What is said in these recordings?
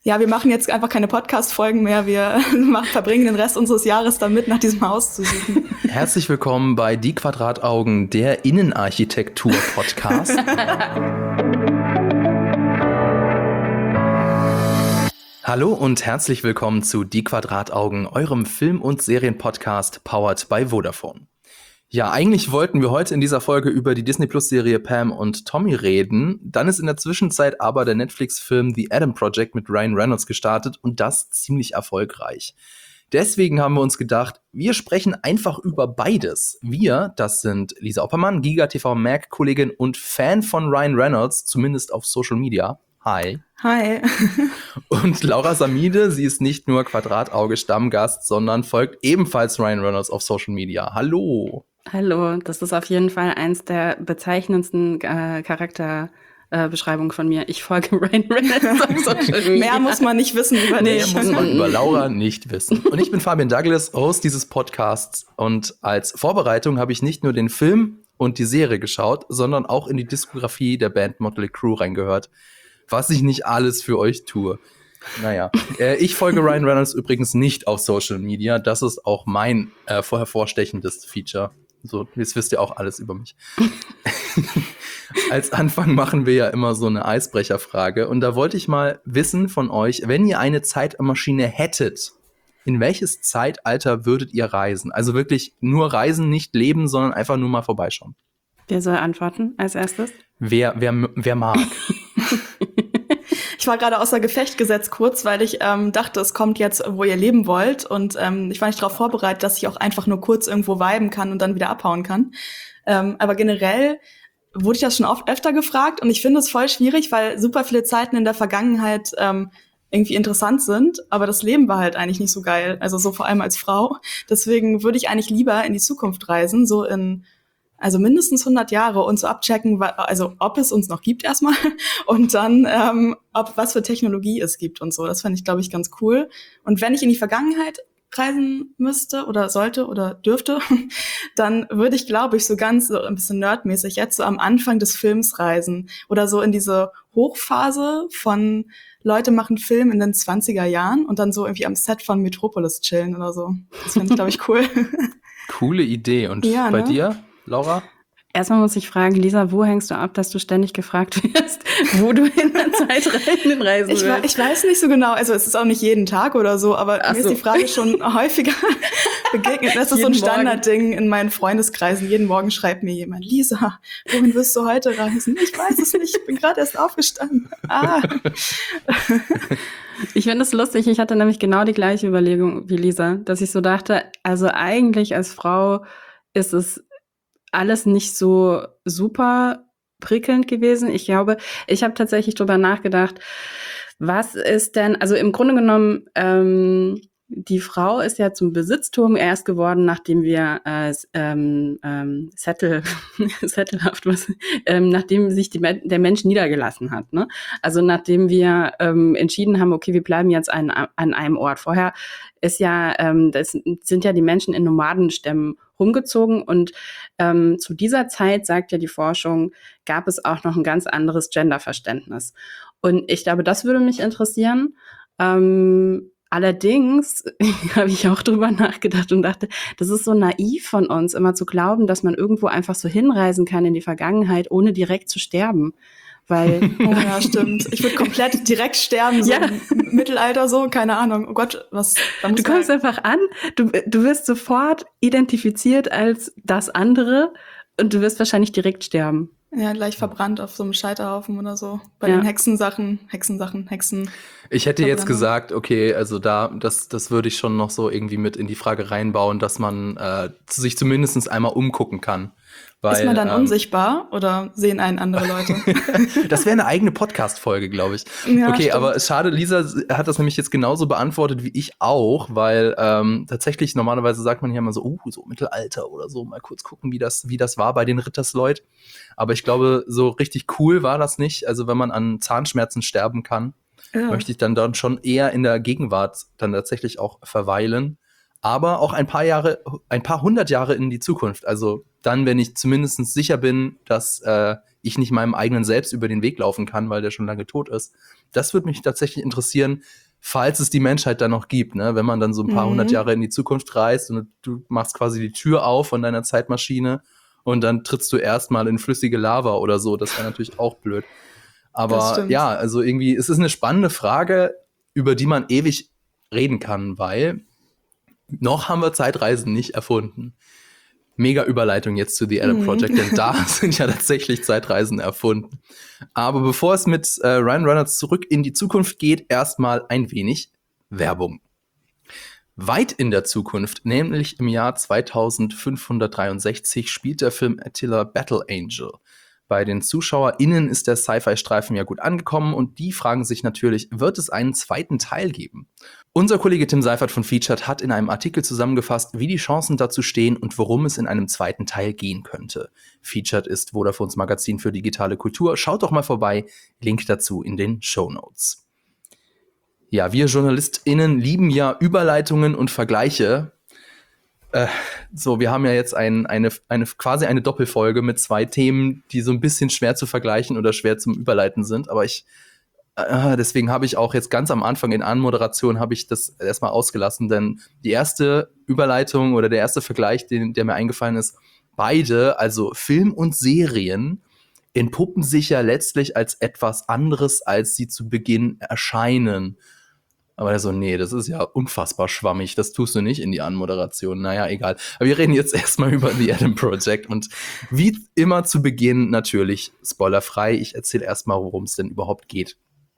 Ja, wir machen jetzt einfach keine Podcast-Folgen mehr. Wir verbringen den Rest unseres Jahres damit, nach diesem Haus zu suchen. Herzlich willkommen bei Die Quadrataugen, der Innenarchitektur-Podcast. Hallo und herzlich willkommen zu Die Quadrataugen, eurem Film- und Serienpodcast powered by Vodafone. Ja, eigentlich wollten wir heute in dieser Folge über die Disney-Plus-Serie Pam und Tommy reden. Dann ist in der Zwischenzeit aber der Netflix-Film The Adam Project mit Ryan Reynolds gestartet und das ziemlich erfolgreich. Deswegen haben wir uns gedacht, wir sprechen einfach über beides. Wir, das sind Lisa Oppermann, GigaTV-Mac-Kollegin und Fan von Ryan Reynolds, zumindest auf Social Media. Hi. Hi. Und Laura Samide, sie ist nicht nur Quadratauge-Stammgast, sondern folgt ebenfalls Ryan Reynolds auf Social Media. Hallo. Hallo, das ist auf jeden Fall eins der bezeichnendsten Charakterbeschreibungen von mir. Ich folge Ryan Reynolds auf Social Media. Mehr muss man nicht wissen über dich. Mehr muss man über Laura nicht wissen. Und ich bin Fabian Douglas, Host dieses Podcasts. Und als Vorbereitung habe ich nicht nur den Film und die Serie geschaut, sondern auch in die Diskografie der Band Motley Crue reingehört. Was ich nicht alles für euch tue. Naja, ich folge Ryan Reynolds übrigens nicht auf Social Media. Das ist auch mein hervorstechendes Feature. So, jetzt wisst ihr auch alles über mich. Als Anfang machen wir ja immer so eine Eisbrecherfrage. Und da wollte ich mal wissen von euch, wenn ihr eine Zeitmaschine hättet, in welches Zeitalter würdet ihr reisen? Also wirklich nur reisen, nicht leben, sondern einfach nur mal vorbeischauen. Wer soll antworten als erstes? Wer mag? Ich war gerade außer Gefecht gesetzt kurz, weil ich dachte, es kommt jetzt, wo ihr leben wollt. Und ich war nicht darauf vorbereitet, dass ich auch einfach nur kurz irgendwo viben kann und dann wieder abhauen kann. Aber generell wurde ich das schon oft öfter gefragt. Und ich finde es voll schwierig, weil super viele Zeiten in der Vergangenheit irgendwie interessant sind. Aber das Leben war halt eigentlich nicht so geil. Also so vor allem als Frau. Deswegen würde ich eigentlich lieber in die Zukunft reisen, so also mindestens 100 Jahre und so abchecken, also ob es uns noch gibt erstmal und dann was für Technologie es gibt und so. Das fände ich, glaube ich, ganz cool. Und wenn ich in die Vergangenheit reisen müsste oder sollte oder dürfte, dann würde ich, glaube ich, so ganz so ein bisschen nerdmäßig jetzt so am Anfang des Films reisen oder so in diese Hochphase von Leute machen Film in den 20er Jahren und dann so irgendwie am Set von Metropolis chillen oder so. Das fände ich, glaube ich, cool. Coole Idee. Und ja, bei dir? Laura? Erstmal muss ich fragen, Lisa, wo hängst du ab, dass du ständig gefragt wirst, wo du in der Zeit reisen willst? Ich weiß nicht so genau, also es ist auch nicht jeden Tag oder so, aber mir ist die Frage schon häufiger begegnet. Das ist so ein Standardding in meinen Freundeskreisen. Jeden Morgen schreibt mir jemand, Lisa, wohin wirst du heute reisen? Ich weiß es nicht, ich bin gerade erst aufgestanden. Ich finde es lustig, ich hatte nämlich genau die gleiche Überlegung wie Lisa, dass ich so dachte, also eigentlich als Frau ist es alles nicht so super prickelnd gewesen. Ich glaube, ich habe tatsächlich drüber nachgedacht, was ist denn, also im Grunde genommen, die Frau ist ja zum Besitztum erst geworden, nachdem wir nachdem sich der Mensch niedergelassen hat. Ne? Also nachdem wir entschieden haben, okay, wir bleiben jetzt an einem Ort. Vorher ist ja, das sind ja die Menschen in Nomadenstämmen rumgezogen und zu dieser Zeit, sagt ja die Forschung, gab es auch noch ein ganz anderes Genderverständnis. Und ich glaube, das würde mich interessieren. Allerdings habe ich auch drüber nachgedacht und dachte, das ist so naiv von uns, immer zu glauben, dass man irgendwo einfach so hinreisen kann in die Vergangenheit, ohne direkt zu sterben. Weil ja, stimmt. Ich würde komplett direkt sterben, so im Mittelalter so, keine Ahnung. Oh Gott, was da muss du kommst einfach an, du wirst sofort identifiziert als das andere und du wirst wahrscheinlich direkt sterben. Ja, gleich verbrannt auf so einem Scheiterhaufen oder so. Bei den Hexen. Ich hätte jetzt gesagt, okay, also das würde ich schon noch so irgendwie mit in die Frage reinbauen, dass man sich zumindest einmal umgucken kann. Weil, ist man dann unsichtbar oder sehen einen andere Leute? Das wäre eine eigene Podcast-Folge, glaube ich. Ja, okay, stimmt. Aber schade, Lisa hat das nämlich jetzt genauso beantwortet wie ich auch, weil tatsächlich normalerweise sagt man ja immer so, so Mittelalter oder so, mal kurz gucken, wie das war bei den Rittersleut. Aber ich glaube, so richtig cool war das nicht. Also wenn man an Zahnschmerzen sterben kann, möchte ich dann schon eher in der Gegenwart dann tatsächlich auch verweilen. Aber auch ein paar hundert Jahre in die Zukunft. Also dann, wenn ich zumindest sicher bin, dass ich nicht meinem eigenen Selbst über den Weg laufen kann, weil der schon lange tot ist. Das würde mich tatsächlich interessieren, falls es die Menschheit dann noch gibt, ne? Wenn man dann so ein paar hundert Jahre in die Zukunft reist und du machst quasi die Tür auf von deiner Zeitmaschine und dann trittst du erstmal in flüssige Lava oder so. Das wäre natürlich auch blöd. Aber ja, also irgendwie, es ist eine spannende Frage, über die man ewig reden kann, weil noch haben wir Zeitreisen nicht erfunden. Mega Überleitung jetzt zu The Adam Project, denn da sind ja tatsächlich Zeitreisen erfunden. Aber bevor es mit Ryan Reynolds zurück in die Zukunft geht, erstmal ein wenig Werbung. Weit in der Zukunft, nämlich im Jahr 2563, spielt der Film Attila Battle Angel. Bei den ZuschauerInnen ist der Sci-Fi-Streifen ja gut angekommen und die fragen sich natürlich, wird es einen zweiten Teil geben? Unser Kollege Tim Seifert von Featured hat in einem Artikel zusammengefasst, wie die Chancen dazu stehen und worum es in einem zweiten Teil gehen könnte. Featured ist Vodafones Magazin für digitale Kultur. Schaut doch mal vorbei, Link dazu in den Shownotes. Ja, wir JournalistInnen lieben ja Überleitungen und Vergleiche. Wir haben ja jetzt quasi eine Doppelfolge mit 2 Themen, die so ein bisschen schwer zu vergleichen oder schwer zum Überleiten sind. Aber deswegen habe ich auch jetzt ganz am Anfang in Anmoderation habe ich das erstmal ausgelassen, denn die erste Überleitung oder der erste Vergleich, der mir eingefallen ist, beide, also Film und Serien, entpuppen sich ja letztlich als etwas anderes, als sie zu Beginn erscheinen. Aber nee, das ist ja unfassbar schwammig, das tust du nicht in die Anmoderation. Naja, egal. Aber wir reden jetzt erstmal über The Adam Project und wie immer zu Beginn natürlich spoilerfrei. Ich erzähle erstmal, worum es denn überhaupt geht.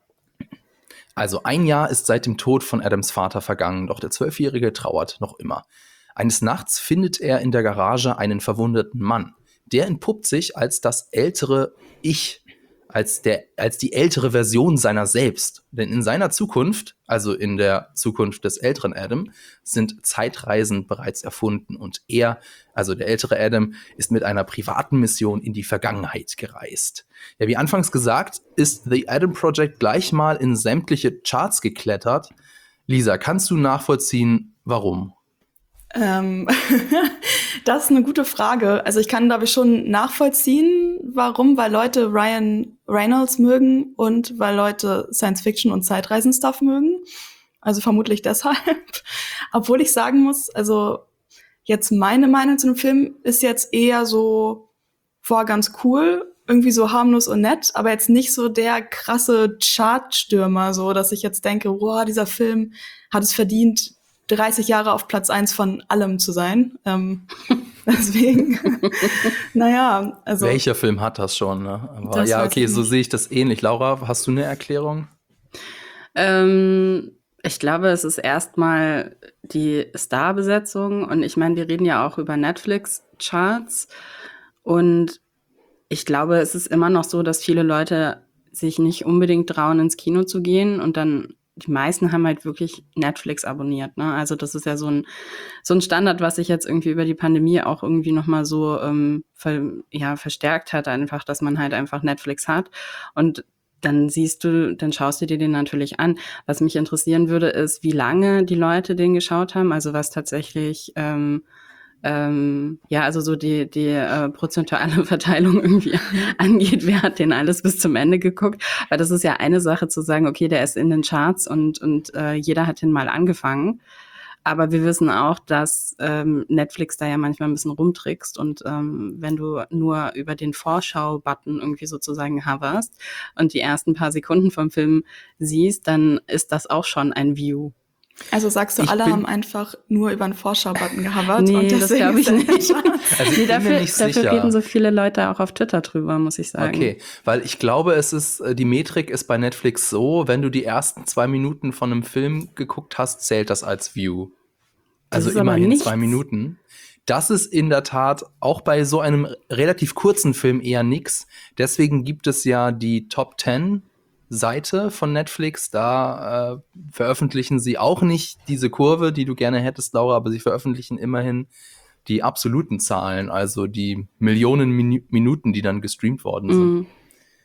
Also 1 Jahr ist seit dem Tod von Adams Vater vergangen, doch der 12-Jährige trauert noch immer. Eines Nachts findet er in der Garage einen verwundeten Mann. Der entpuppt sich als das ältere Ich, als die ältere Version seiner selbst. Denn in seiner Zukunft, also in der Zukunft des älteren Adam, sind Zeitreisen bereits erfunden. Und er, also der ältere Adam, ist mit einer privaten Mission in die Vergangenheit gereist. Ja, wie anfangs gesagt, ist The Adam Project gleich mal in sämtliche Charts geklettert. Lisa, kannst du nachvollziehen, warum? Das ist eine gute Frage. Also ich kann, glaube ich, schon nachvollziehen, warum, weil Leute Ryan Reynolds mögen und weil Leute Science-Fiction und Zeitreisen-Stuff mögen. Also vermutlich deshalb. Obwohl ich sagen muss, also jetzt meine Meinung zu dem Film ist jetzt eher so, ganz cool, irgendwie so harmlos und nett, aber jetzt nicht so der krasse Chartstürmer, so dass ich jetzt denke, wow, dieser Film hat es verdient, 30 Jahre auf Platz 1 von allem zu sein. Deswegen, naja, also. Welcher Film hat das schon, ne? Aber ja, okay, so sehe ich das ähnlich. Laura, hast du eine Erklärung? Ich glaube, es ist erstmal die Starbesetzung und ich meine, wir reden ja auch über Netflix-Charts und ich glaube, es ist immer noch so, dass viele Leute sich nicht unbedingt trauen, ins Kino zu gehen und dann die meisten haben halt wirklich Netflix abonniert, ne? Also das ist ja so ein Standard, was sich jetzt irgendwie über die Pandemie auch irgendwie nochmal so verstärkt hat, einfach, dass man halt einfach Netflix hat. Und dann schaust du dir den natürlich an. Was mich interessieren würde, ist, wie lange die Leute den geschaut haben, also was tatsächlich also so die prozentuale Verteilung irgendwie angeht, wer hat den alles bis zum Ende geguckt, weil das ist ja eine Sache zu sagen, okay, der ist in den Charts und jeder hat den mal angefangen, aber wir wissen auch, dass Netflix da ja manchmal ein bisschen rumtrickst und wenn du nur über den Vorschau-Button irgendwie sozusagen hoverst und die ersten paar Sekunden vom Film siehst, dann ist das auch schon ein View. Also sagst du, alle haben einfach nur über einen Vorschau-Button gehovert? Nee, und das glaube ich nicht. Also ich bin mir nicht sicher. Dafür reden so viele Leute auch auf Twitter drüber, muss ich sagen. Okay, weil ich glaube, die Metrik ist bei Netflix so, wenn du die ersten 2 Minuten von einem Film geguckt hast, zählt das als View. Also immerhin 2 Minuten. Das ist in der Tat auch bei so einem relativ kurzen Film eher nix. Deswegen gibt es ja die Top 10 Seite von Netflix, da veröffentlichen sie auch nicht diese Kurve, die du gerne hättest, Laura, aber sie veröffentlichen immerhin die absoluten Zahlen, also die Millionen Minuten, die dann gestreamt worden sind.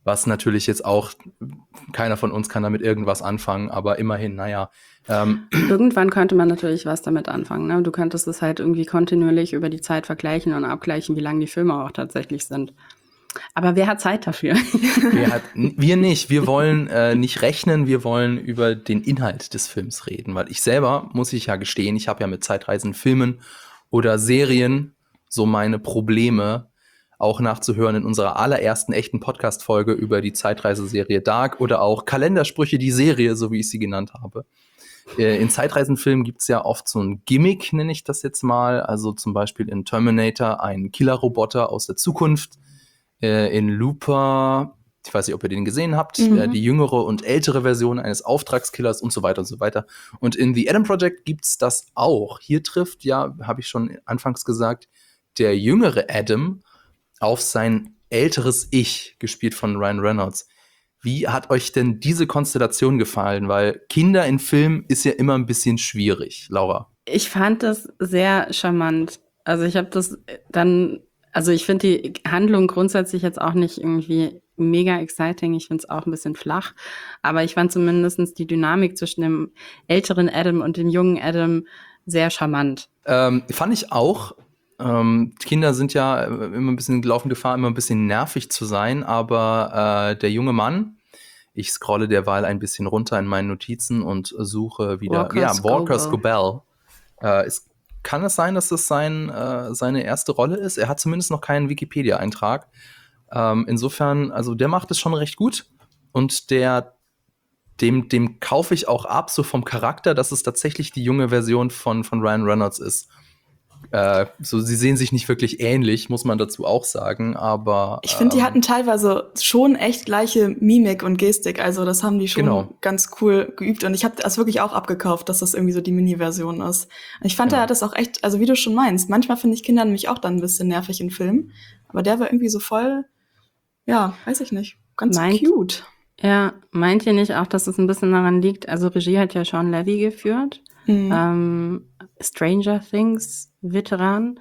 Was natürlich jetzt auch, keiner von uns kann damit irgendwas anfangen, aber immerhin, naja. Irgendwann könnte man natürlich was damit anfangen. Ne? Du könntest es halt irgendwie kontinuierlich über die Zeit vergleichen und abgleichen, wie lang die Filme auch tatsächlich sind. Aber wer hat Zeit dafür? Wir nicht. Wir wollen nicht rechnen, wir wollen über den Inhalt des Films reden. Weil ich selber, muss ich ja gestehen, ich habe ja mit zeitreisenden Filmen oder Serien so meine Probleme auch nachzuhören in unserer allerersten echten Podcast-Folge über die Zeitreiseserie Dark oder auch Kalendersprüche, die Serie, so wie ich sie genannt habe. In Zeitreisenfilmen gibt's ja oft so ein Gimmick, nenne ich das jetzt mal. Also zum Beispiel in Terminator ein Killerroboter aus der Zukunft. In Looper, ich weiß nicht, ob ihr den gesehen habt, die jüngere und ältere Version eines Auftragskillers und so weiter und so weiter. Und in The Adam Project gibt's das auch. Hier trifft, ja, habe ich schon anfangs gesagt, der jüngere Adam auf sein älteres Ich, gespielt von Ryan Reynolds. Wie hat euch denn diese Konstellation gefallen? Weil Kinder in Filmen ist ja immer ein bisschen schwierig, Laura. Ich fand das sehr charmant. Also ich habe das dann, also ich finde die Handlung grundsätzlich jetzt auch nicht irgendwie mega exciting. Ich finde es auch ein bisschen flach. Aber ich fand zumindest die Dynamik zwischen dem älteren Adam und dem jungen Adam sehr charmant. Fand ich auch. Kinder sind ja immer ein bisschen laufen Gefahr, immer ein bisschen nervig zu sein, aber der junge Mann, ich scrolle derweil ein bisschen runter in meinen Notizen und suche wieder, Walker Scobell. Kann es sein, dass das seine erste Rolle ist? Er hat zumindest noch keinen Wikipedia-Eintrag. Insofern, also der macht es schon recht gut und dem kaufe ich auch ab, so vom Charakter, dass es tatsächlich die junge Version von Ryan Reynolds ist. So, sie sehen sich nicht wirklich ähnlich, muss man dazu auch sagen, aber ich finde, die hatten teilweise schon echt gleiche Mimik und Gestik, also das haben die schon ganz cool geübt und ich habe das wirklich auch abgekauft, dass das irgendwie so die Mini-Version ist. Und ich fand, er hat das auch echt, also wie du schon meinst, manchmal finde ich Kinder nämlich auch dann ein bisschen nervig in Filmen, aber der war irgendwie so voll, ja, weiß ich nicht, ganz cute. Ja, meint ihr nicht auch, dass es ein bisschen daran liegt, also Regie hat ja Sean Levy geführt, Stranger Things Veteran.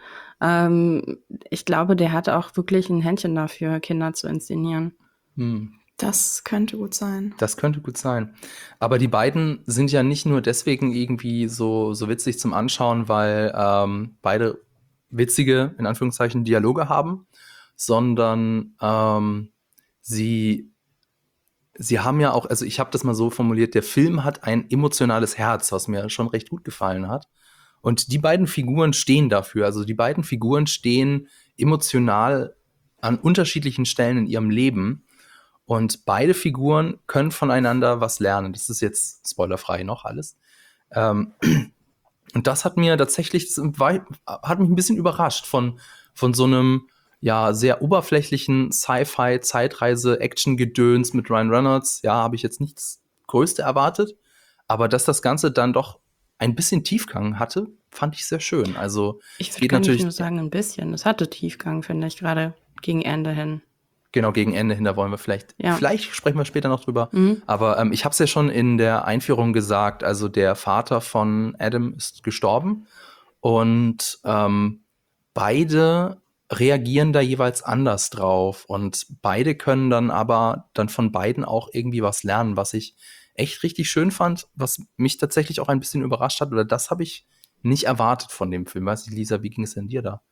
Ich glaube, der hat auch wirklich ein Händchen dafür, Kinder zu inszenieren. Das könnte gut sein. Das könnte gut sein. Aber die beiden sind ja nicht nur deswegen irgendwie so witzig zum Anschauen, weil beide witzige, in Anführungszeichen, Dialoge haben, sondern sie haben ja auch, also ich habe das mal so formuliert, der Film hat ein emotionales Herz, was mir schon recht gut gefallen hat. Und die beiden Figuren stehen dafür. Also die beiden Figuren stehen emotional an unterschiedlichen Stellen in ihrem Leben. Und beide Figuren können voneinander was lernen. Das ist jetzt spoilerfrei noch alles. Und das hat mir tatsächlich, hat mich ein bisschen überrascht von so einem ja sehr oberflächlichen Sci-Fi, Zeitreise, Action-Gedöns mit Ryan Reynolds. Ja, habe ich jetzt nichts Größte erwartet. Aber dass das Ganze dann doch ein bisschen Tiefgang hatte, fand ich sehr schön. Also ich würde natürlich nur sagen, ein bisschen. Es hatte Tiefgang, finde ich, gerade gegen Ende hin. Genau, gegen Ende hin, da wollen wir vielleicht sprechen wir später noch drüber. Aber ich habe es ja schon in der Einführung gesagt, also der Vater von Adam ist gestorben und beide reagieren da jeweils anders drauf und beide können dann von beiden auch irgendwie was lernen, was ich echt richtig schön fand, was mich tatsächlich auch ein bisschen überrascht hat, oder das habe ich nicht erwartet von dem Film. Weiß nicht, Lisa, wie ging es denn dir da?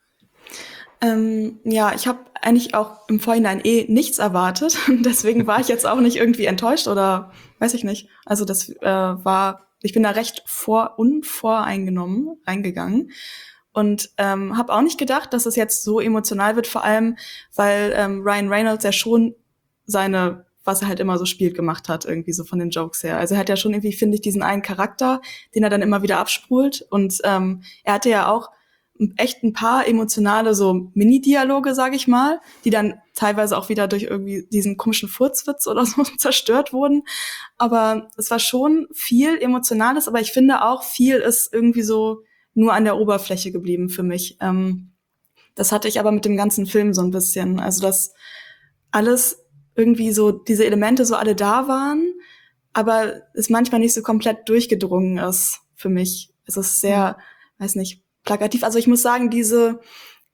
Ja, ich habe eigentlich auch im Vorhinein nichts erwartet. Deswegen war ich jetzt auch nicht irgendwie enttäuscht oder weiß ich nicht. Also das ich bin da recht unvoreingenommen reingegangen und habe auch nicht gedacht, dass es jetzt so emotional wird, vor allem, weil Ryan Reynolds ja schon was er halt immer so spielt, gemacht hat, irgendwie so von den Jokes her. Also er hat ja schon irgendwie, finde ich, diesen einen Charakter, den er dann immer wieder abspult und er hatte ja auch echt ein paar emotionale so Mini-Dialoge, sag ich mal, die dann teilweise auch wieder durch irgendwie diesen komischen Furzwitz oder so zerstört wurden. Aber es war schon viel Emotionales, aber ich finde auch, viel ist irgendwie so nur an der Oberfläche geblieben für mich. Das hatte ich aber mit dem ganzen Film so ein bisschen. Also, dass alles irgendwie so, diese Elemente so alle da waren, aber es manchmal nicht so komplett durchgedrungen ist für mich. Es ist sehr, weiß nicht, plakativ. Also ich muss sagen, diese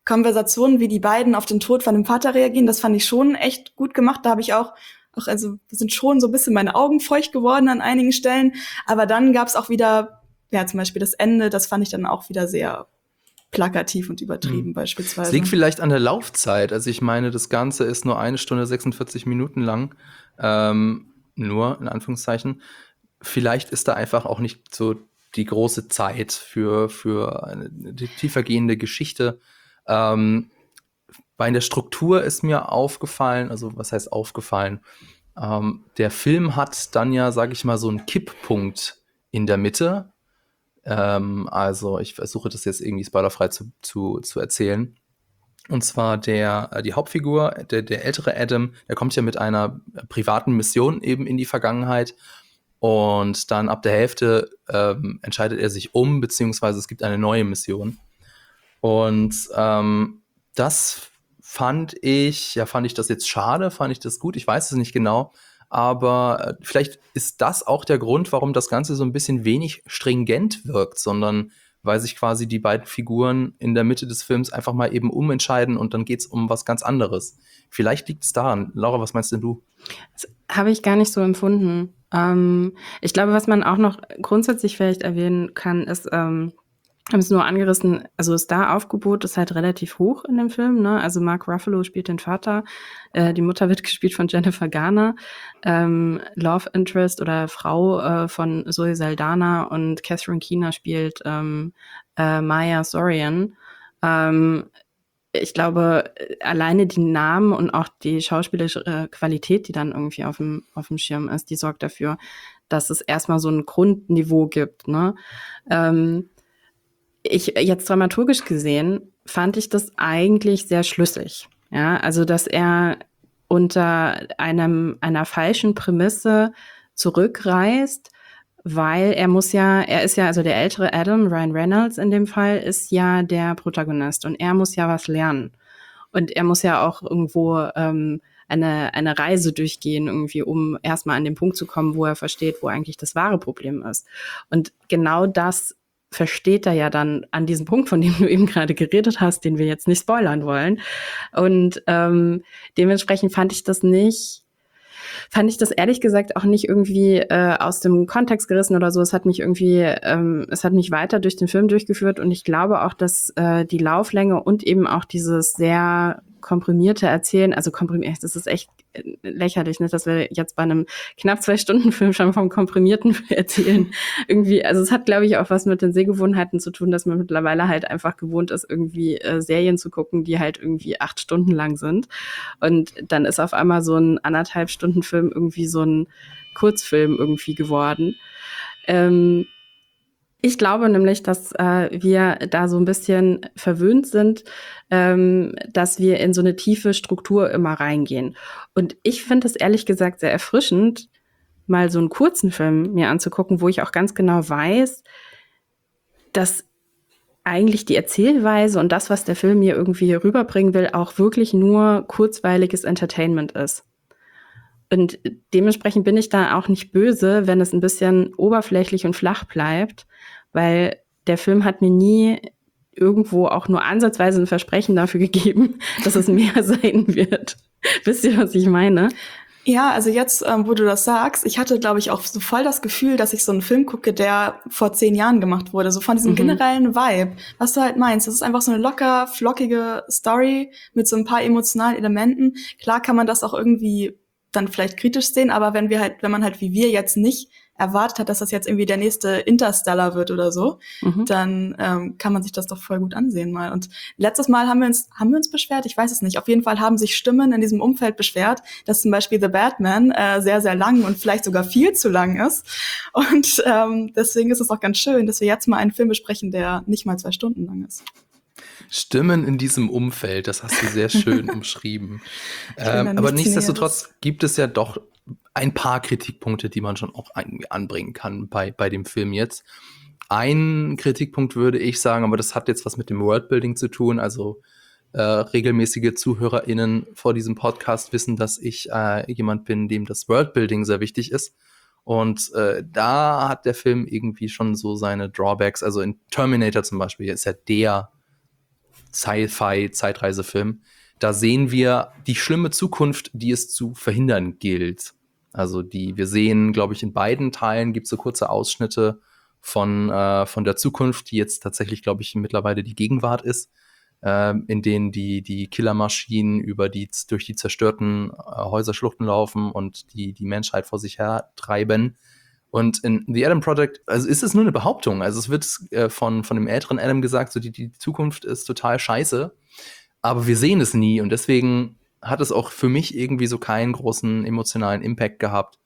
Konversationen, wie die beiden auf den Tod von dem Vater reagieren, das fand ich schon echt gut gemacht. Da habe ich auch also sind schon so ein bisschen meine Augen feucht geworden an einigen Stellen. Aber dann gab es auch wieder, ja, zum Beispiel das Ende, das fand ich dann auch wieder sehr plakativ und übertrieben beispielsweise. Es liegt vielleicht an der Laufzeit. Also ich meine, das Ganze ist nur 1 Stunde 46 Minuten lang. Nur, in Anführungszeichen. Vielleicht ist da einfach auch nicht so die große Zeit für eine tiefergehende Geschichte. Bei der Struktur ist mir aufgefallen, also was heißt aufgefallen? Der Film hat dann ja, sag ich mal, so einen Kipppunkt in der Mitte. Also ich versuche das jetzt irgendwie spoilerfrei zu erzählen. Und zwar die Hauptfigur, der ältere Adam, der kommt ja mit einer privaten Mission eben in die Vergangenheit. Und dann ab der Hälfte entscheidet er sich beziehungsweise es gibt eine neue Mission. Und das fand ich das jetzt schade, fand ich das gut, ich weiß es nicht genau, aber vielleicht ist das auch der Grund, warum das Ganze so ein bisschen wenig stringent wirkt, sondern weil sich quasi die beiden Figuren in der Mitte des Films einfach mal eben umentscheiden und dann geht's um was ganz anderes. Vielleicht liegt es daran. Laura, was meinst denn du? Das habe ich gar nicht so empfunden. Ich glaube, was man auch noch grundsätzlich vielleicht erwähnen kann, ist, haben es nur angerissen, also das Star-Aufgebot ist halt relativ hoch in dem Film, ne? Also Mark Ruffalo spielt den Vater, die Mutter wird gespielt von Jennifer Garner, Love Interest oder Frau von Zoe Saldana und Catherine Keener spielt Maya Sorian. Ich glaube, alleine die Namen und auch die schauspielerische Qualität, die dann irgendwie auf dem Schirm ist, die sorgt dafür, dass es erstmal so ein Grundniveau gibt, ne? Jetzt dramaturgisch gesehen fand ich das eigentlich sehr schlüssig. Ja, also dass er unter einer falschen Prämisse zurückreist, weil er ist ja, also der ältere Adam, Ryan Reynolds in dem Fall, ist ja der Protagonist und er muss ja was lernen. Und er muss ja auch irgendwo eine Reise durchgehen, irgendwie, um erstmal an den Punkt zu kommen, wo er versteht, wo eigentlich das wahre Problem ist. Und genau das versteht er ja dann an diesem Punkt, von dem du eben gerade geredet hast, den wir jetzt nicht spoilern wollen. Und dementsprechend fand ich das ehrlich gesagt auch nicht irgendwie aus dem Kontext gerissen oder so. Es hat mich weiter durch den Film durchgeführt und ich glaube auch, dass die Lauflänge und eben auch dieses sehr komprimierte Erzählen, also komprimiert, das ist echt lächerlich, ne, dass wir jetzt bei einem knapp 2-Stunden-Film schon vom komprimierten Erzählen irgendwie, also es hat, glaube ich, auch was mit den Sehgewohnheiten zu tun, dass man mittlerweile halt einfach gewohnt ist, irgendwie Serien zu gucken, die halt irgendwie 8 Stunden lang sind. Und dann ist auf einmal so ein 1,5-Stunden-Film irgendwie so ein Kurzfilm irgendwie geworden. Ich glaube nämlich, dass wir da so ein bisschen verwöhnt sind, dass wir in so eine tiefe Struktur immer reingehen. Und ich finde es ehrlich gesagt sehr erfrischend, mal so einen kurzen Film mir anzugucken, wo ich auch ganz genau weiß, dass eigentlich die Erzählweise und das, was der Film mir irgendwie rüberbringen will, auch wirklich nur kurzweiliges Entertainment ist. Und dementsprechend bin ich da auch nicht böse, wenn es ein bisschen oberflächlich und flach bleibt, weil der Film hat mir nie irgendwo auch nur ansatzweise ein Versprechen dafür gegeben, dass es mehr sein wird. Wisst ihr, was ich meine? Ja, also jetzt, wo du das sagst, ich hatte, glaube ich, auch so voll das Gefühl, dass ich so einen Film gucke, der vor 10 Jahren gemacht wurde, so von diesem generellen Vibe, was du halt meinst. Das ist einfach so eine locker, flockige Story mit so ein paar emotionalen Elementen. Klar kann man das auch irgendwie dann vielleicht kritisch sehen, aber wenn man halt wie wir jetzt nicht erwartet hat, dass das jetzt irgendwie der nächste Interstellar wird oder so, dann kann man sich das doch voll gut ansehen mal. Und letztes Mal haben wir uns beschwert? Ich weiß es nicht. Auf jeden Fall haben sich Stimmen in diesem Umfeld beschwert, dass zum Beispiel The Batman sehr, sehr lang und vielleicht sogar viel zu lang ist. Und deswegen ist es auch ganz schön, dass wir jetzt mal einen Film besprechen, der nicht mal 2 Stunden lang ist. Stimmen in diesem Umfeld, das hast du sehr schön umschrieben. Aber nichtsdestotrotz gibt es ja doch ein paar Kritikpunkte, die man schon auch anbringen kann bei dem Film jetzt. Ein Kritikpunkt würde ich sagen, aber das hat jetzt was mit dem Worldbuilding zu tun. Also regelmäßige ZuhörerInnen vor diesem Podcast wissen, dass ich jemand bin, dem das Worldbuilding sehr wichtig ist. Und da hat der Film irgendwie schon so seine Drawbacks. Also in Terminator zum Beispiel ist ja der Sci-Fi-Zeitreisefilm. Da sehen wir die schlimme Zukunft, die es zu verhindern gilt. Also wir sehen, glaube ich, in beiden Teilen gibt es so kurze Ausschnitte von der Zukunft, die jetzt tatsächlich, glaube ich, mittlerweile die Gegenwart ist, in denen die Killermaschinen durch die zerstörten Häuserschluchten laufen und die Menschheit vor sich her treiben. Und in The Adam Project, also ist es nur eine Behauptung. Also es wird von dem älteren Adam gesagt, so die Zukunft ist total scheiße. Aber wir sehen es nie. Und deswegen hat es auch für mich irgendwie so keinen großen emotionalen Impact gehabt.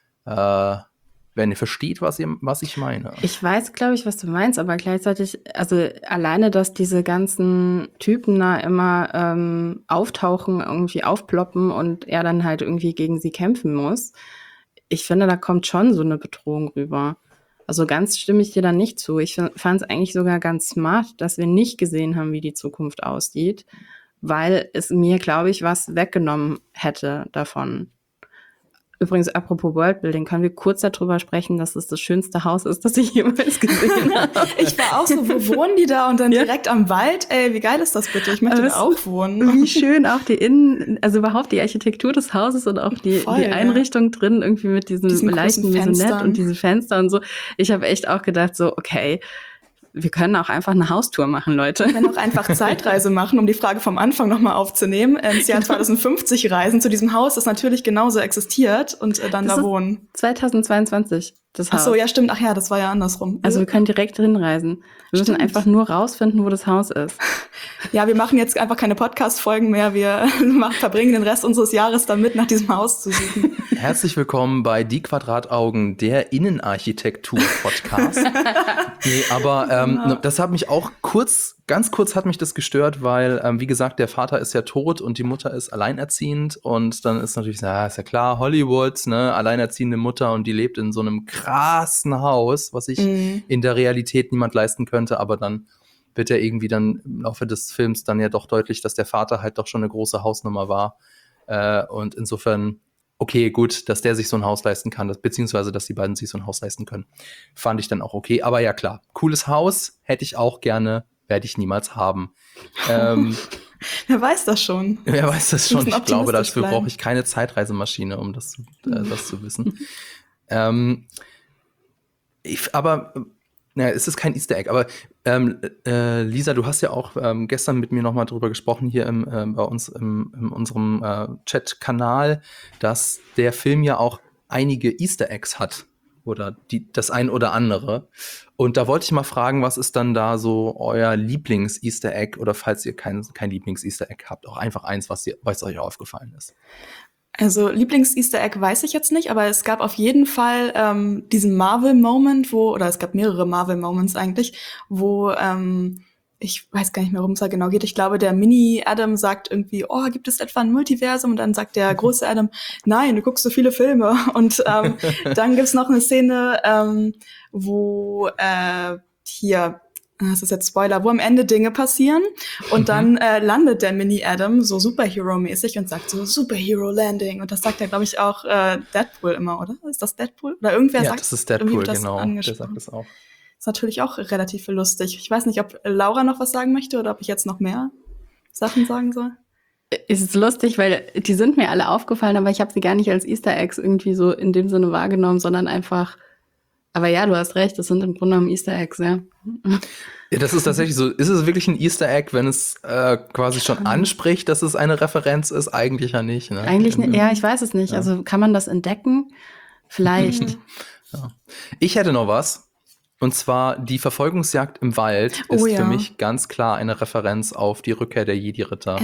Wenn ihr versteht, was ich meine. Ich weiß, glaube ich, was du meinst, aber gleichzeitig, also alleine, dass diese ganzen Typen da immer auftauchen, irgendwie aufploppen und er dann halt irgendwie gegen sie kämpfen muss, ich finde, da kommt schon so eine Bedrohung rüber. Also ganz stimme ich dir da nicht zu. Ich fand es eigentlich sogar ganz smart, dass wir nicht gesehen haben, wie die Zukunft aussieht, weil es mir, glaube ich, was weggenommen hätte davon. Übrigens, apropos Worldbuilding, können wir kurz darüber sprechen, dass es das schönste Haus ist, das ich jemals gesehen habe. Ich war auch so, wo wohnen die da? Und dann direkt am Wald? Ey, wie geil ist das bitte? Ich möchte da auch wohnen. Wie schön auch also überhaupt die Architektur des Hauses und auch die Einrichtung drin, irgendwie mit diesen leichten Maisonette und diese Fenster und so. Ich habe echt auch gedacht so, okay, wir können auch einfach eine Haustour machen, Leute. Wir können auch einfach Zeitreise machen, um die Frage vom Anfang nochmal aufzunehmen. Ins Jahr 2050 reisen zu diesem Haus, das natürlich genauso existiert und dann da wohnen. 2022, das Haus. Ach so, ja stimmt. Ach ja, das war ja andersrum. Also wir können direkt hinreisen. Wir müssen einfach nur rausfinden, wo das Haus ist. Ja, wir machen jetzt einfach keine Podcast-Folgen mehr. Wir verbringen den Rest unseres Jahres damit, nach diesem Haus zu suchen. Herzlich willkommen bei Die Quadrataugen, der Innenarchitektur-Podcast. Nee, aber das hat mich auch ganz kurz hat mich das gestört, weil, wie gesagt, der Vater ist ja tot und die Mutter ist alleinerziehend. Und dann ist natürlich, ist ja klar, Hollywood, ne, alleinerziehende Mutter und die lebt in so einem krassen Haus, was sich in der Realität niemand leisten könnte. Aber dann wird ja irgendwie dann im Laufe des Films dann ja doch deutlich, dass der Vater halt doch schon eine große Hausnummer war. Und insofern, okay, gut, dass der sich so ein Haus leisten kann, beziehungsweise dass die beiden sich so ein Haus leisten können, fand ich dann auch okay. Aber ja, klar, cooles Haus hätte ich auch gerne, werde ich niemals haben. Wer weiß das schon? Wer weiß das schon? Ich glaube, dafür brauche ich keine Zeitreisemaschine, um das zu wissen. Es ist kein Easter Egg, aber Lisa, du hast ja auch gestern mit mir nochmal drüber gesprochen hier bei uns in unserem Chat-Kanal, dass der Film ja auch einige Easter Eggs hat oder das ein oder andere. Und da wollte ich mal fragen, was ist dann da so euer Lieblings-Easter Egg oder falls ihr kein Lieblings-Easter Egg habt, auch einfach eins, was euch aufgefallen ist. Also Lieblings-Easter Egg weiß ich jetzt nicht, aber es gab auf jeden Fall diesen Marvel-Moment, oder es gab mehrere Marvel-Moments eigentlich, wo ich weiß gar nicht mehr, worum es da genau geht. Ich glaube, der Mini-Adam sagt irgendwie, oh, gibt es etwa ein Multiversum? Und dann sagt der große Adam, nein, du guckst so viele Filme. Und dann gibt's noch eine Szene, wo das ist jetzt Spoiler, wo am Ende Dinge passieren und dann landet der Mini-Adam so Superhero-mäßig und sagt so Superhero-Landing und das sagt ja, glaube ich, auch Deadpool immer, oder? Ist das Deadpool? Oder irgendwer sagt das ist Deadpool, genau, der sagt das auch. Ist natürlich auch relativ lustig. Ich weiß nicht, ob Laura noch was sagen möchte oder ob ich jetzt noch mehr Sachen sagen soll. Ist lustig, weil die sind mir alle aufgefallen, aber ich habe sie gar nicht als Easter Eggs irgendwie so in dem Sinne wahrgenommen, sondern einfach. Aber ja, du hast recht, das sind im Grunde genommen Easter Eggs, ja. Ja, das ist tatsächlich so. Ist es wirklich ein Easter Egg, wenn es quasi schon anspricht, dass es eine Referenz ist? Eigentlich ja nicht. Ne? Eigentlich nicht, ja, ich weiß es nicht. Ja. Also kann man das entdecken? Vielleicht. Ja. Ich hätte noch was. Und zwar die Verfolgungsjagd im Wald ist für mich ganz klar eine Referenz auf die Rückkehr der Jedi-Ritter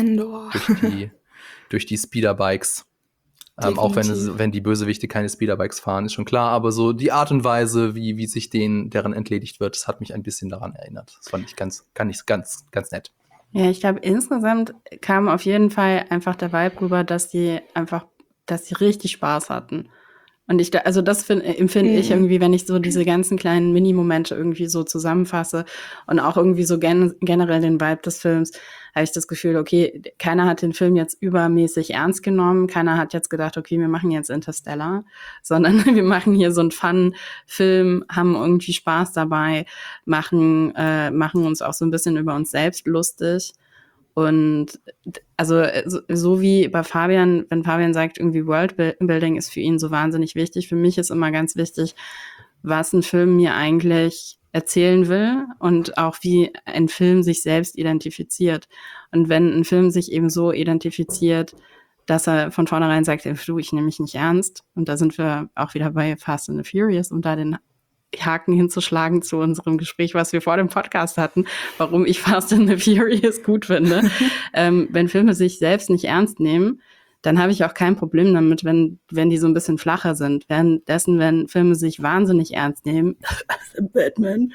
durch die Speederbikes. Auch wenn die Bösewichte keine Speederbikes fahren, ist schon klar. Aber so die Art und Weise, wie sich deren entledigt wird, das hat mich ein bisschen daran erinnert. Das fand ich ganz nett. Ja, ich glaube, insgesamt kam auf jeden Fall einfach der Vibe rüber, dass sie richtig Spaß hatten. Und das empfinde ich irgendwie, wenn ich so diese ganzen kleinen Mini-Momente irgendwie so zusammenfasse und auch irgendwie so generell den Vibe des Films, habe ich das Gefühl, okay, keiner hat den Film jetzt übermäßig ernst genommen, keiner hat jetzt gedacht, okay, wir machen jetzt Interstellar, sondern wir machen hier so einen Fun-Film, haben irgendwie Spaß dabei, machen uns auch so ein bisschen über uns selbst lustig. Und also so wie bei Fabian, wenn Fabian sagt, irgendwie Worldbuilding ist für ihn so wahnsinnig wichtig, für mich ist immer ganz wichtig, was ein Film mir eigentlich erzählen will und auch wie ein Film sich selbst identifiziert. Und wenn ein Film sich eben so identifiziert, dass er von vornherein sagt, du, ich nehme mich nicht ernst. Und da sind wir auch wieder bei Fast and the Furious, um da den Haken hinzuschlagen zu unserem Gespräch, was wir vor dem Podcast hatten, warum ich Fast and the Furious gut finde. Wenn Filme sich selbst nicht ernst nehmen, dann habe ich auch kein Problem damit, wenn die so ein bisschen flacher sind. Währenddessen, wenn Filme sich wahnsinnig ernst nehmen, Batman,